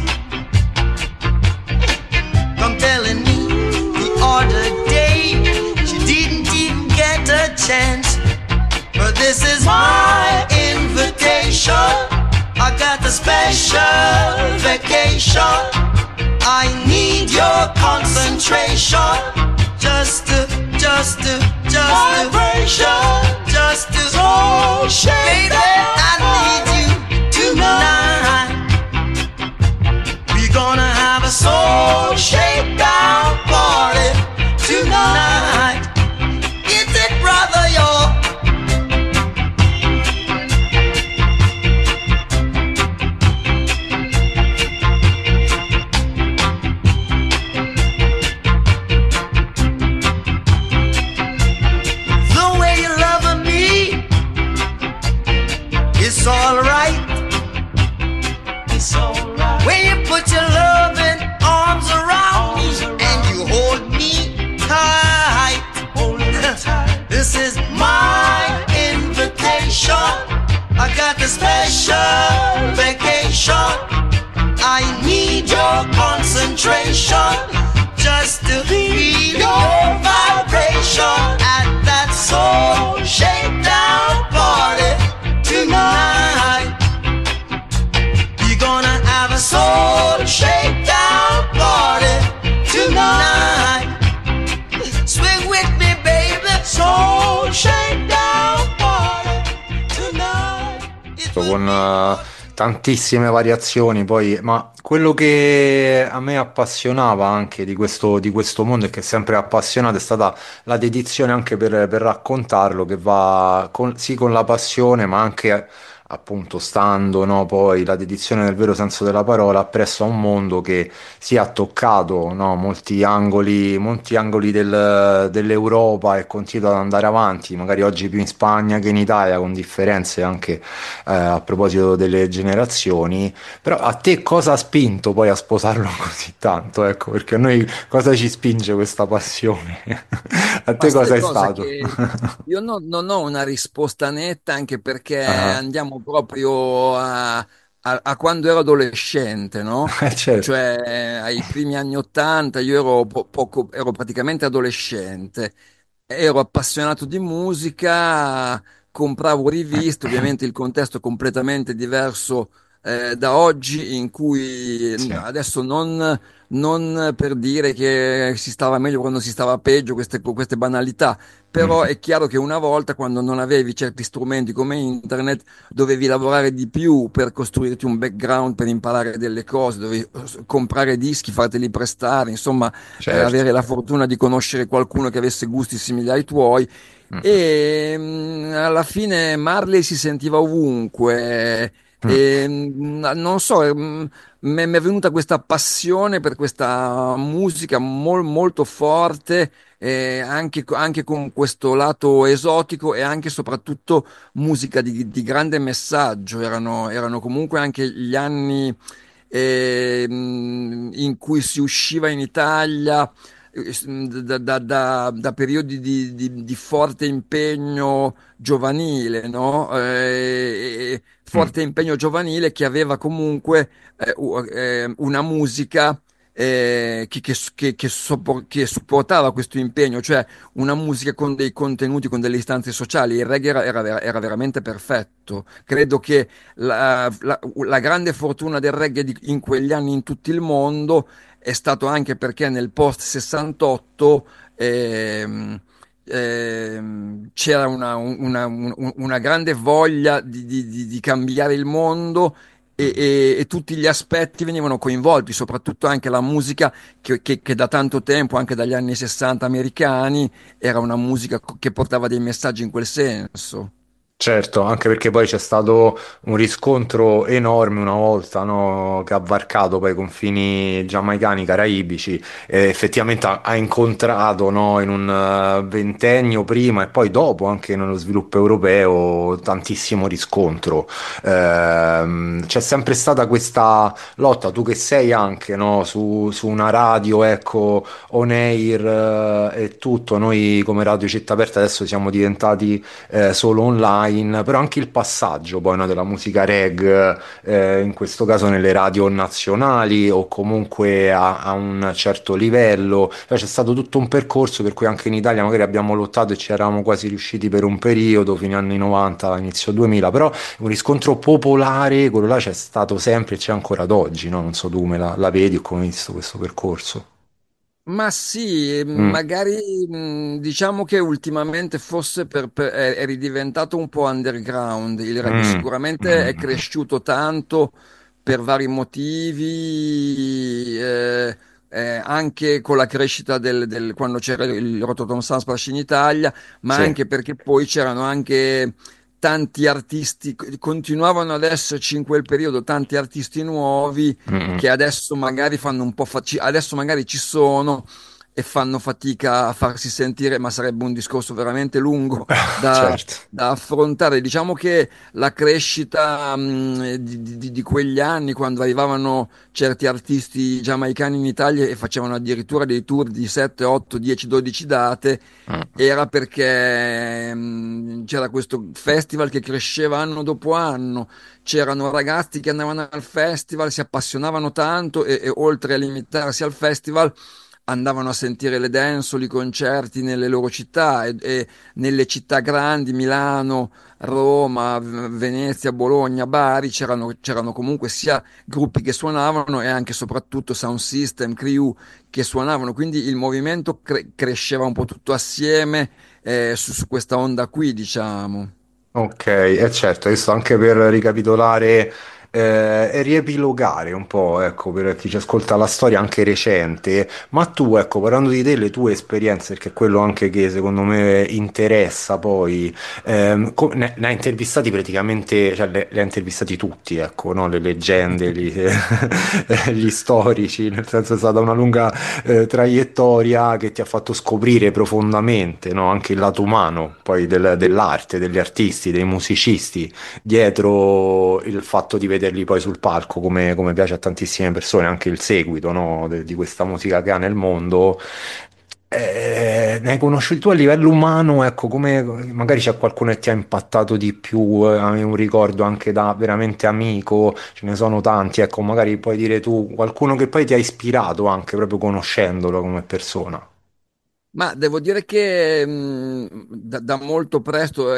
Come telling me the other day she didn't even get a chance. But this is my invitation. I got the special vacation. I need your concentration just to just to soul shake. Baby, I need you tonight. We're gonna have a soul shakedown party tonight. Is it, brother, it's alright. It's alright. When you put your loving arms around me and you hold me tight. Hold me tight. This is my invitation. I got the special vacation. I need your concentration just to feel your vibration at that soul shakedown party tonight. You're gonna have a soul shakedown party tonight. Swing with me, baby. Soul shakedown party tonight. Con tantissime variazioni poi, ma quello che a me appassionava anche di questo mondo e che è sempre appassionato è stata la dedizione anche per raccontarlo, che va sì con la passione, ma anche appunto stando, no, poi la dedizione nel vero senso della parola appresso a un mondo che si è toccato, no, molti angoli dell'Europa e continua ad andare avanti, magari oggi più in Spagna che in Italia, con differenze anche a proposito delle generazioni. Però a te cosa ha spinto poi a sposarlo così tanto? Ecco, perché a noi cosa ci spinge questa passione? A te cosa è stato? Io non ho una risposta netta, anche perché Ah, andiamo proprio a quando ero adolescente, no? certo. Cioè ai primi anni '80, io ero praticamente adolescente, ero appassionato di musica, compravo riviste, ovviamente il contesto è completamente diverso da oggi, in cui Sì. adesso non per dire che si stava meglio quando si stava peggio, queste banalità, però Mhm. è chiaro che una volta, quando non avevi certi strumenti come internet, dovevi lavorare di più per costruirti un background, per imparare delle cose, dovevi comprare dischi, farteli prestare, insomma, Certo. avere la fortuna di conoscere qualcuno che avesse gusti simili ai tuoi. Mhm. E alla fine Marley si sentiva ovunque. Mm. E, non so, mi è venuta questa passione per questa musica molto forte, anche con questo lato esotico e anche e soprattutto musica di grande messaggio. Erano comunque anche gli anni in cui si usciva in Italia da periodi di forte impegno giovanile, no? Mm. Forte impegno giovanile che aveva comunque una musica che supportava questo impegno, cioè una musica con dei contenuti, con delle istanze sociali. Il reggae era veramente perfetto. Credo che la grande fortuna del reggae in quegli anni in tutto il mondo è stato anche perché nel post 68 c'era una grande voglia di cambiare il mondo, e tutti gli aspetti venivano coinvolti, soprattutto anche la musica che da tanto tempo, anche dagli anni 60 americani, era una musica che portava dei messaggi in quel senso. Certo, anche perché poi c'è stato un riscontro enorme una volta, no, che ha varcato poi i confini giamaicani, caraibici, e effettivamente ha incontrato, no, in un ventennio prima e poi dopo anche nello sviluppo europeo tantissimo riscontro. C'è sempre stata questa lotta, tu che sei anche, no, su una radio, ecco, on air e tutto. Noi come Radio Città Aperta adesso siamo diventati solo online, però anche il passaggio poi, no, della musica reggae, in questo caso nelle radio nazionali o comunque a un certo livello. Cioè, c'è stato tutto un percorso per cui anche in Italia magari abbiamo lottato e ci eravamo quasi riusciti per un periodo, fino agli anni 90, inizio 2000, però un riscontro popolare, quello là c'è stato sempre e c'è ancora ad oggi, no? Non so tu come la vedi o come hai visto questo percorso. Ma sì, Mm, magari diciamo che ultimamente forse è ridiventato un po' underground il reggae, mm, sicuramente è mm, cresciuto tanto per vari motivi, anche con la crescita quando c'era il Rototom Sunsplash in Italia, ma sì. anche perché poi c'erano anche tanti artisti, continuavano ad esserci in quel periodo tanti artisti nuovi Mm, mm. che adesso magari fanno un po' adesso magari ci sono e fanno fatica a farsi sentire, ma sarebbe un discorso veramente lungo Certo. da affrontare. Diciamo che la crescita di quegli anni, quando arrivavano certi artisti giamaicani in Italia e facevano addirittura dei tour di 7, 8, 10, 12 date, Mm. era perché c'era questo festival che cresceva anno dopo anno, c'erano ragazzi che andavano al festival, si appassionavano tanto e oltre a limitarsi al festival andavano a sentire le dancehall, i concerti nelle loro città e nelle città grandi, Milano, Roma, Venezia, Bologna, Bari, c'erano comunque sia gruppi che suonavano e anche e soprattutto sound system, crew che suonavano, quindi il movimento cresceva un po' tutto assieme su questa onda qui, diciamo. Ok, e certo, questo anche per ricapitolare e riepilogare un po', ecco, per chi ci ascolta la storia anche recente, ma tu, ecco, parlando di te, le tue esperienze, perché è quello anche che secondo me interessa poi, ne hai intervistati praticamente, cioè li hai intervistati tutti, ecco, no? Le leggende, gli storici, nel senso è stata una lunga traiettoria che ti ha fatto scoprire profondamente, no? Anche il lato umano poi dell'arte, degli artisti, dei musicisti, dietro il fatto di vederli poi sul palco, come piace a tantissime persone, anche il seguito, no? Di questa musica che ha nel mondo. Ne hai conosciuto tu a livello umano, ecco, come magari c'è qualcuno che ti ha impattato di più, hai un ricordo anche da veramente amico, ce ne sono tanti, ecco, magari puoi dire tu qualcuno che poi ti ha ispirato anche proprio conoscendolo come persona. Ma devo dire che da molto presto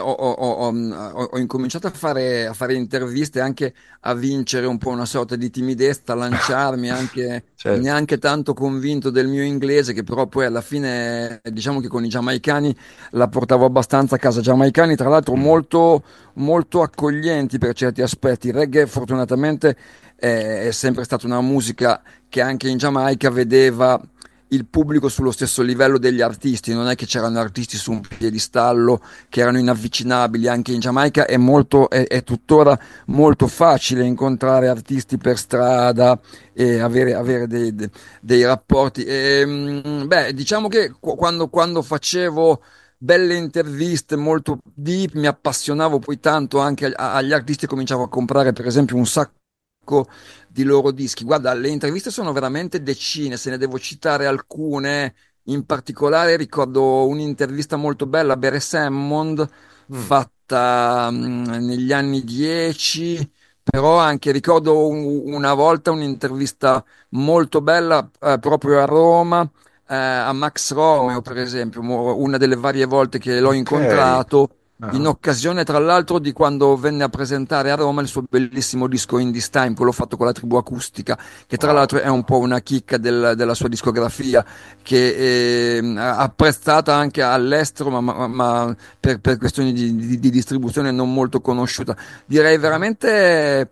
ho incominciato a fare interviste, anche a vincere un po' una sorta di timidezza, a lanciarmi anche Certo. neanche tanto convinto del mio inglese, che però poi alla fine diciamo che con i giamaicani la portavo abbastanza a casa. Giamaicani, tra l'altro, Mm. molto accoglienti per certi aspetti. Il reggae, fortunatamente, è sempre stata una musica che anche in Giamaica vedeva il pubblico sullo stesso livello degli artisti, non è che c'erano artisti su un piedistallo che erano inavvicinabili, anche in Giamaica è tuttora molto facile incontrare artisti per strada e avere dei rapporti. Beh, diciamo che quando facevo belle interviste molto deep, mi appassionavo poi tanto anche agli artisti, cominciavo a comprare per esempio un sacco di loro dischi. Guarda, le interviste sono veramente decine, se ne devo citare alcune. In particolare ricordo un'intervista molto bella a Beres Hammond Mm. fatta negli anni 10, però anche ricordo una volta un'intervista molto bella proprio a Roma, a Max Romeo, per esempio, una delle varie volte che l'ho Ok. incontrato in Ah, occasione tra l'altro di quando venne a presentare a Roma il suo bellissimo disco In This Time, quello fatto con la tribù acustica, che tra wow. l'altro è un po' una chicca della sua discografia, che è apprezzata anche all'estero, ma per questioni di distribuzione non molto conosciuta. Direi veramente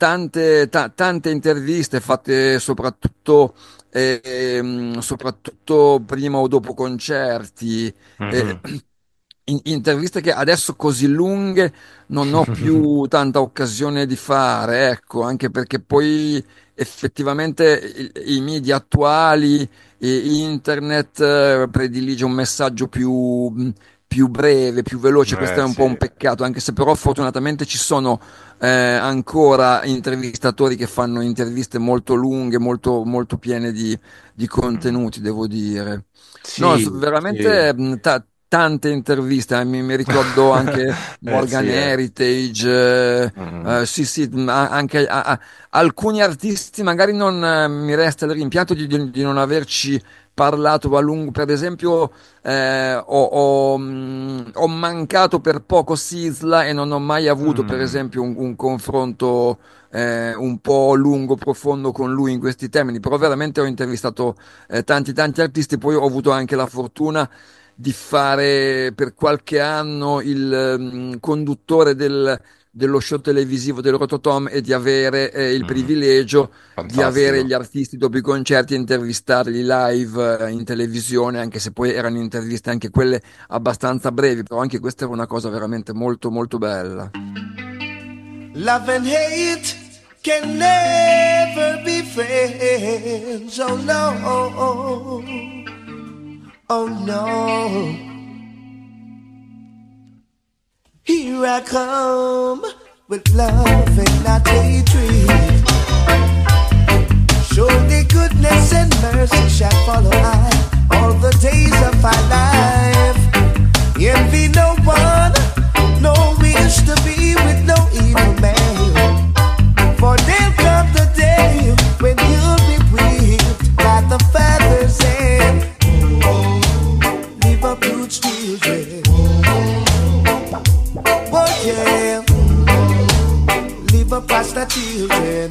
tante interviste fatte soprattutto prima o dopo concerti. eh, Mhm. Interviste che adesso così lunghe non ho più tanta occasione di fare, ecco, anche perché poi effettivamente i media attuali e internet predilige un messaggio più breve, più veloce. Questo è un po' un Sì. peccato, anche se però fortunatamente ci sono ancora intervistatori che fanno interviste molto lunghe, molto piene di Mm. contenuti, devo dire. No, Sì, sì. veramente tante interviste, mi ricordo anche Morgan Sì, Heritage, Mm. sì, sì, ma anche alcuni artisti magari non mi resta il rimpianto di non averci parlato a lungo, per esempio ho mancato per poco Sisla e non ho mai avuto per Mm. esempio un confronto un po' lungo, profondo con lui in questi termini, però veramente ho intervistato tanti artisti, poi ho avuto anche la fortuna di fare per qualche anno il conduttore dello show televisivo del Rototom e di avere il privilegio di avere gli artisti dopo i concerti e intervistarli live in televisione, anche se poi erano interviste anche quelle abbastanza brevi, però anche questa era una cosa veramente molto molto bella. Love and hate can never be friends. Oh no, oh no. Here I come with love and not hatred. Surely goodness and mercy shall follow I all the days of my life. Envy no one, no wish to be with no evil man. For there'll come the day when you'll be whipped by the feathers and leave a bruised children. Oh yeah, leave a bastard children.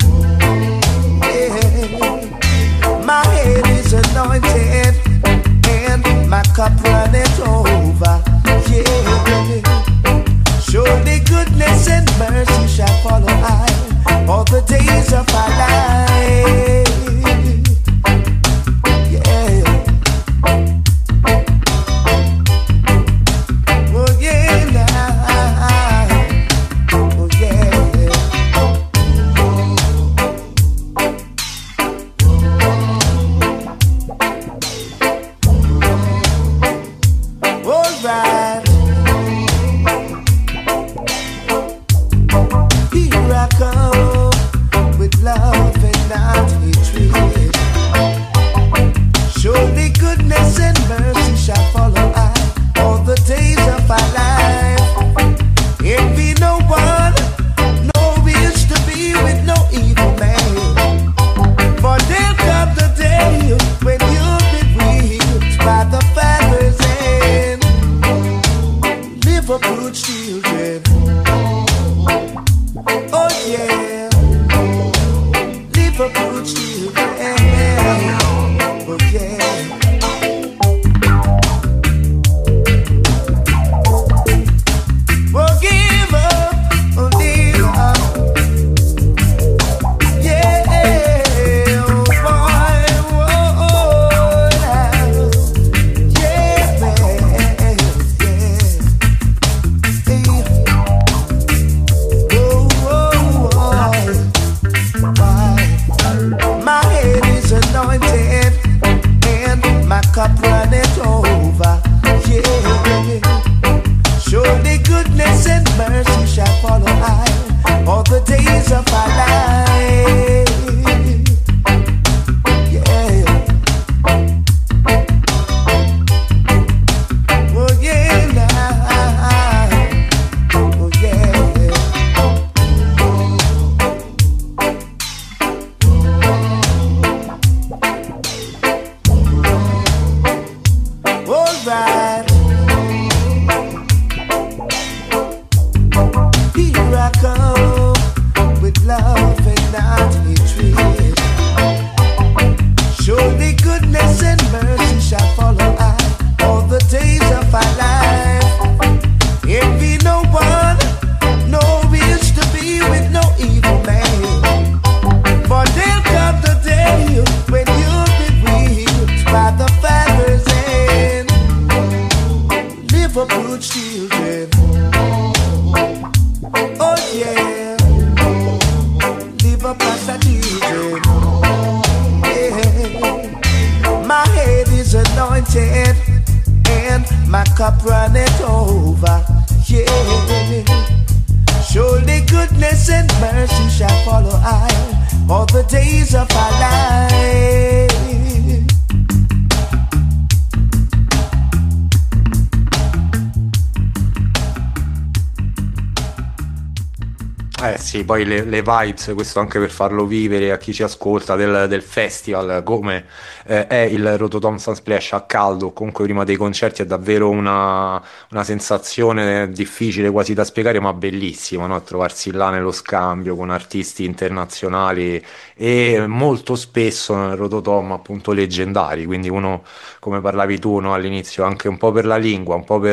Yeah. My head is anointed and my cup runneth over. Yeah. Surely goodness and mercy shall follow I all the days of my life. Yeah. Oh yeah, now. Oh yeah. All right. Here I come with love and not hatred. Surely goodness and mercy shall follow I all the days of my life. Envy no one, no wish to be with no evil man. For there'll come the day when you'll be whipped by the feathers and live a good children. Oh yeah, live a good children. Oh yeah. Oh give up, oh give up. Yeah, oh boy, oh yeah, man, my head is anointed and my cup runneth over. Yeah. Surely goodness and mercy shall follow I all the days of my life. Yeah. Oh yeah, now. Oh yeah. All right. Here I come with love and not hatred. Surely goodness and mercy shall follow I all the days of my life. Envy no one, no wish to be with no evil man. For there'll come the day when you'll be whipped by the feathers and live a good children. Oh yeah, live a bastard children. Yeah. My head is anointed and my cup runneth over. Yeah. Surely goodness and mercy shall follow I all the days of my life. Eh sì, poi le vibes, questo anche per farlo vivere a chi ci ascolta del festival, come è il Rototom Sunsplash a caldo, comunque prima dei concerti è davvero una sensazione difficile quasi da spiegare, ma bellissima, no? Trovarsi là nello scambio con artisti internazionali e molto spesso nel Rototom appunto leggendari, quindi uno, come parlavi tu, no, all'inizio, anche un po' per la lingua, un po'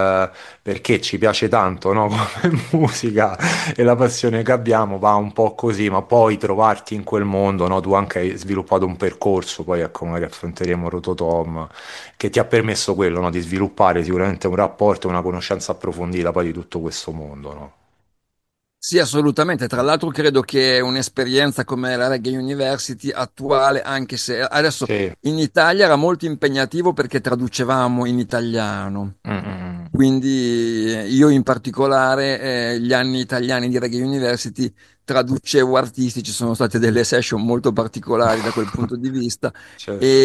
perché ci piace tanto, no? Come musica e la passione che abbiamo va un po' così, ma poi trovarti in quel mondo, no? Tu anche hai sviluppato un percorso, poi ecco, magari affronteremo Rototom, che ti ha permesso quello, no? Di sviluppare sicuramente un rapporto, una conoscenza approfondita poi di tutto questo mondo, no? Sì, assolutamente. Tra l'altro credo che un'esperienza come la Reggae University attuale, anche se adesso Sì. in Italia era molto impegnativo perché traducevamo in italiano. Mm. Quindi io in particolare gli anni italiani di Reggae University traducevo artisti, ci sono state delle session molto particolari da quel punto di vista, Certo.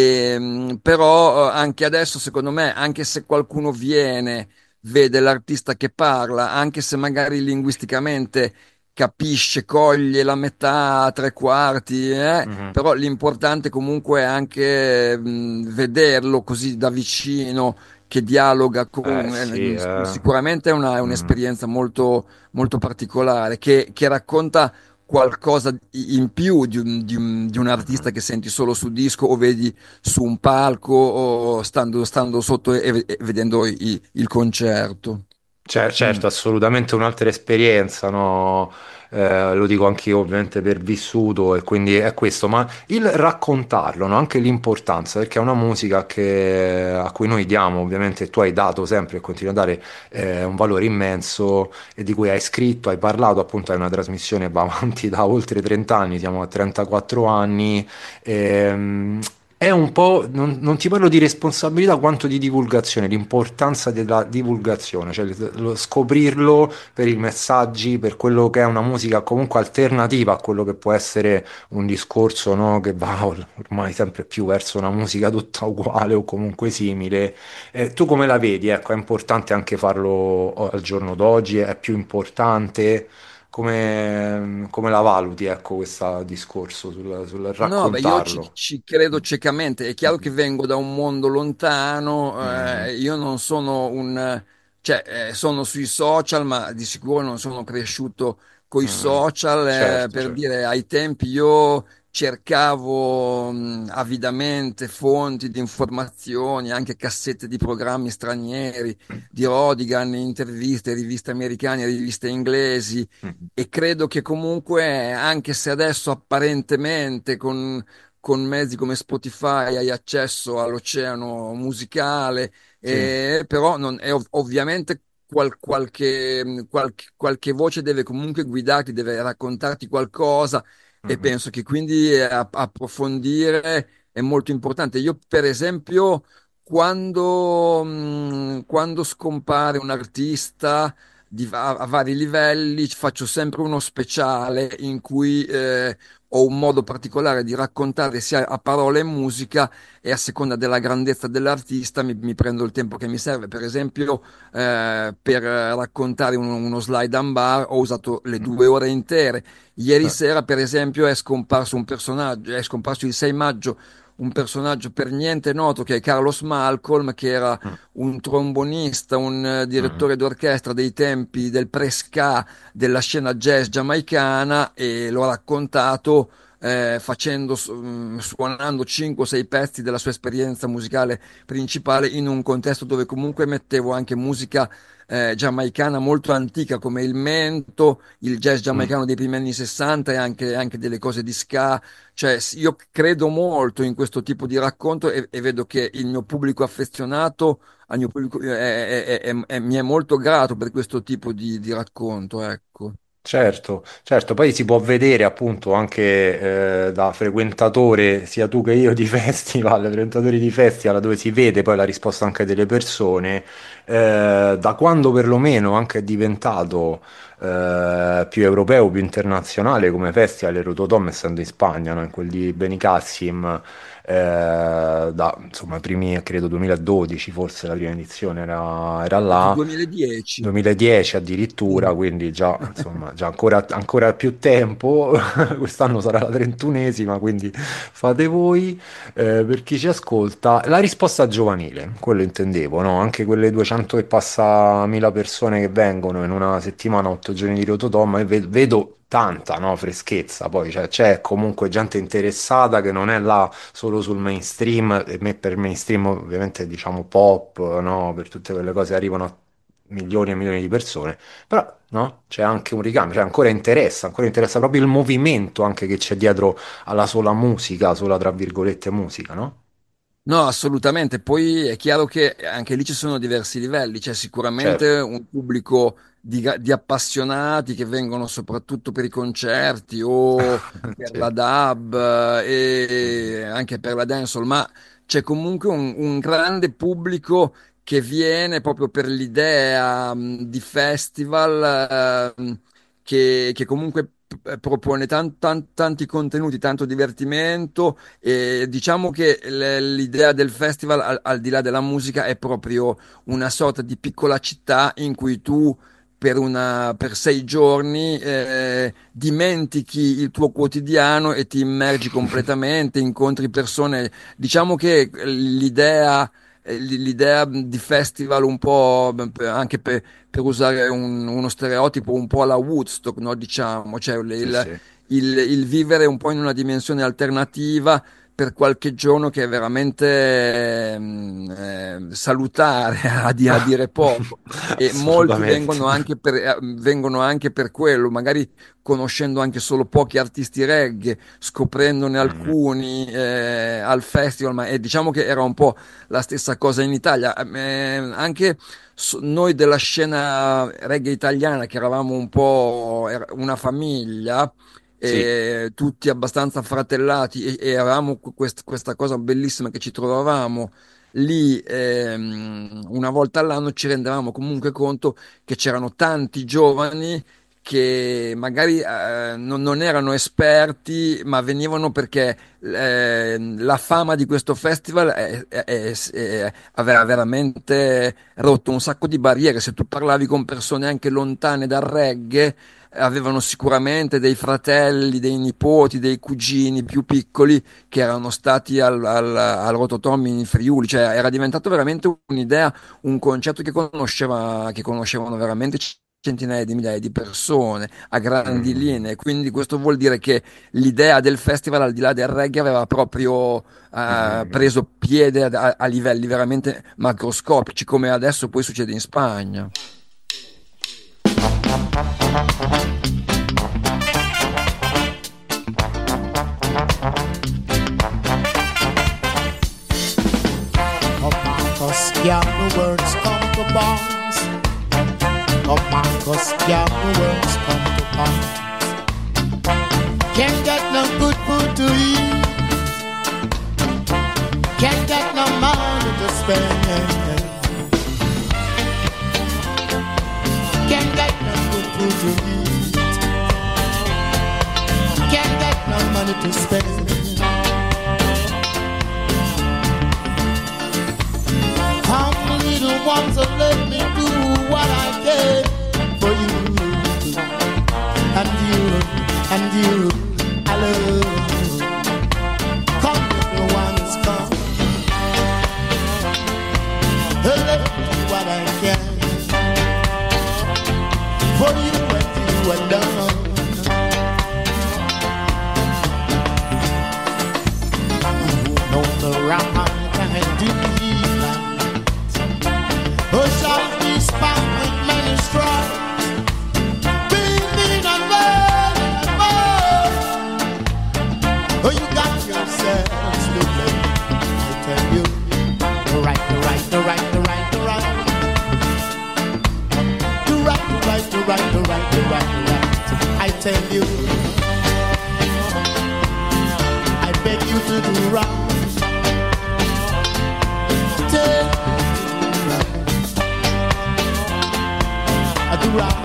però anche adesso secondo me, anche se qualcuno viene vede l'artista che parla, anche se magari linguisticamente capisce, coglie la metà, tre quarti, Mhm. però l'importante comunque è anche vederlo così da vicino, che dialoga con... Sì, sicuramente è mm. un'esperienza molto, molto particolare, che racconta qualcosa in più di un artista che senti solo su disco o vedi su un palco o stando sotto e vedendo il concerto. Mm. Certo, assolutamente un'altra esperienza, no? Lo dico anch'io ovviamente per vissuto e quindi è questo, ma il raccontarlo, no? Anche l'importanza, perché è una musica a cui noi diamo, ovviamente tu hai dato sempre e continui a dare un valore immenso e di cui hai scritto, hai parlato, appunto è una trasmissione che va avanti da oltre 30 anni, siamo a 34 anni. È un po', non ti parlo di responsabilità quanto di divulgazione, l'importanza della divulgazione, cioè scoprirlo per i messaggi, per quello che è una musica comunque alternativa a quello che può essere un discorso, no, che va ormai sempre più verso una musica tutta uguale o comunque simile. Tu come la vedi? Ecco, è importante anche farlo al giorno d'oggi, è più importante. Come la valuti, ecco, questo discorso sul No, beh, io ci, raccontarlo? ci credo ciecamente. È chiaro che vengo da un mondo lontano, Mm, io non sono cioè, sono sui social, ma di sicuro non sono cresciuto coi mm. social, Certo, per certo. dire, ai tempi io cercavo, avidamente fonti di informazioni, anche cassette di programmi stranieri, di Rodigan, interviste, riviste americane, riviste inglesi. Mm, E credo che comunque, anche se adesso apparentemente con mezzi come Spotify hai accesso all'oceano musicale, sì. però non, è ovviamente qualche voce deve comunque guidarti, deve raccontarti qualcosa e Mm, penso che quindi approfondire è molto importante. Io, per esempio, quando scompare un artista a vari livelli, faccio sempre uno speciale in cui ho un modo particolare di raccontare sia a parole e musica e a seconda della grandezza dell'artista mi prendo il tempo che mi serve. Per esempio, per raccontare uno slide and bar ho usato le mm, 2 ore intere. Ieri eh, sera, per esempio, è scomparso un personaggio, è scomparso il 6 maggio un personaggio per niente noto che è Carlos Malcolm, che era mm, un trombonista, un mm, direttore d'orchestra dei tempi del pre-ska della scena jazz giamaicana e l'ho raccontato suonando 5 o 6 pezzi della sua esperienza musicale principale in un contesto dove comunque mettevo anche musica giamaicana molto antica come il mento, il jazz mm. giamaicano dei primi anni 60 e anche delle cose di ska. Cioè, io credo molto in questo tipo di racconto e vedo che il mio pubblico affezionato al mio pubblico, mi è molto grato per questo tipo di racconto, ecco. Certo, certo, poi si può vedere appunto anche da frequentatore, sia tu che io di festival, frequentatori di festival, dove si vede poi la risposta anche delle persone, da quando perlomeno anche è diventato più europeo, più internazionale come festival, il Rototom essendo in Spagna, no? In quel di Benicassim, insomma, i primi, credo 2012, forse la prima edizione era là. 2010. 2010 addirittura, quindi già, insomma, già ancora più tempo. Quest'anno sarà la 31esima, quindi fate voi. Per chi ci ascolta, la risposta giovanile, quello intendevo, no? Anche quelle 200 e passa mila persone che vengono in una settimana, 8 giorni di Rototom, e vedo tanta, no, freschezza. Poi c'è comunque gente interessata che non è là solo sul mainstream, e per mainstream ovviamente diciamo pop, no? Per tutte quelle cose arrivano a milioni e milioni di persone, però no? C'è anche un ricambio, cioè ancora interessa proprio il movimento anche che c'è dietro alla sola musica, sola tra virgolette musica, no? No, assolutamente. Poi è chiaro che anche lì ci sono diversi livelli. C'è sicuramente Certo. un pubblico di appassionati che vengono soprattutto per i concerti o per Sì. la dub e anche per la dancehall, ma c'è comunque un grande pubblico che viene proprio per l'idea di festival che comunque propone tanti contenuti, tanto divertimento. E diciamo che l'idea del festival, al di là della musica, è proprio una sorta di piccola città in cui tu per 6 giorni dimentichi il tuo quotidiano e ti immergi completamente, incontri persone. Diciamo che l'idea di festival un po' anche per usare uno stereotipo un po' alla Woodstock, no? Diciamo, cioè Sì, sì. il vivere un po' in una dimensione alternativa per qualche giorno, che è veramente salutare, a dire poco. E molti Assolutamente. vengono anche per quello, magari conoscendo anche solo pochi artisti reggae, scoprendone Mhm. alcuni al festival, e diciamo che era un po' la stessa cosa in Italia. Anche noi della scena reggae italiana, che eravamo un po' una famiglia, Sì. tutti abbastanza fratellati, e avevamo questa cosa bellissima, che ci trovavamo lì una volta all'anno, ci rendevamo comunque conto che c'erano tanti giovani che magari non erano esperti, ma venivano perché la fama di questo festival aveva veramente rotto un sacco di barriere. Se tu parlavi con persone anche lontane dal reggae, avevano sicuramente dei fratelli, dei nipoti, dei cugini più piccoli che erano stati al Rototom in Friuli. Cioè era diventato veramente un'idea, un concetto che conoscevano veramente centinaia di migliaia di persone a grandi Mhm. linee. Quindi questo vuol dire che l'idea del festival, al di là del reggae, aveva proprio Mhm. preso piede a livelli veramente macroscopici, come adesso poi succede in Spagna. Come Marcus, yeah, the words come to pass. Come Marcus, yeah, the words come to pass. Can't get no good food to eat. Can't get no money to spend. Can't get no good food to eat. Can't get no money to spend. How many little ones will let me do what I can for you? And you, I love. Come, little ones, come. Let me do what I can for you and you alone. You know the right and do who shall be spun with many stripes, beaming and burning and more. Oh, you got yourselves to blame. I tell you, the right. I tell you, I beg you to do right. Tell I do right.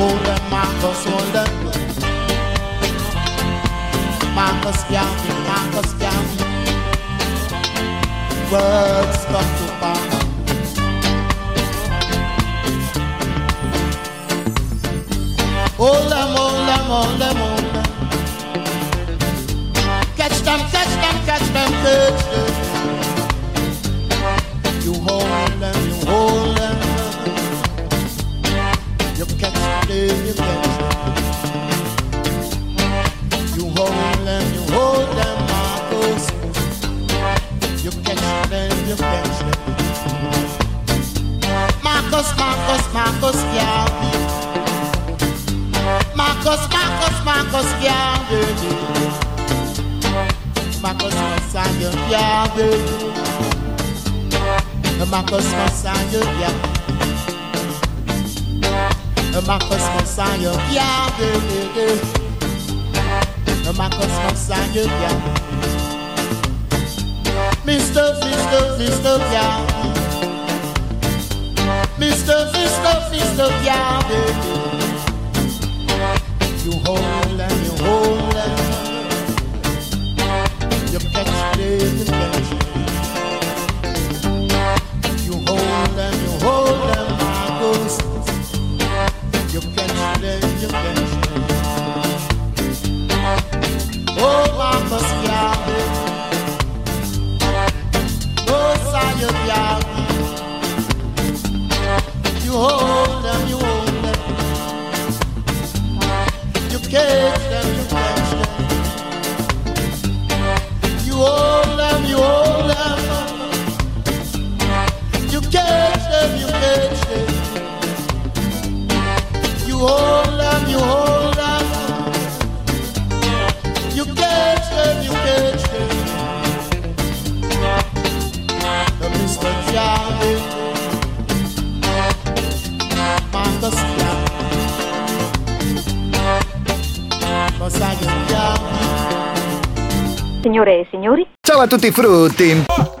Hold them, Marcus, hold them. Marcus Garvey, Marcus Garvey. Words come to power. Hold them, hold them, hold them, hold them. Catch them, catch them, catch them, catch them. You hold them, you hold them. You catch them, you catch them. You hold them, Marcus. You catch them, you catch them. Marcus, Marcus, Marcus Garvey. Marcus, Marcus, Marcus Garvey. Marcus Messiah Garvey. Marcus Messiah Garvey. Marcus Messiah Garvey. Marcus Messiah Garvey. Mr. Garvey. Mr. Garvey. You hold them, you hold them. You catch them, you catch them. You hold them, Marcus. You catch them, you catch them. Oh, Marcus Garvey. Oh, Sire Garvey. You hold them, you hold them. You catch them, you catch them. You hold them, you hold them. You catch them, you catch them. You hold them, you hold them. You catch them, you catch them. Mr. Garvey, Marcus Garvey. Signore e signori. Ciao a tutti frutti!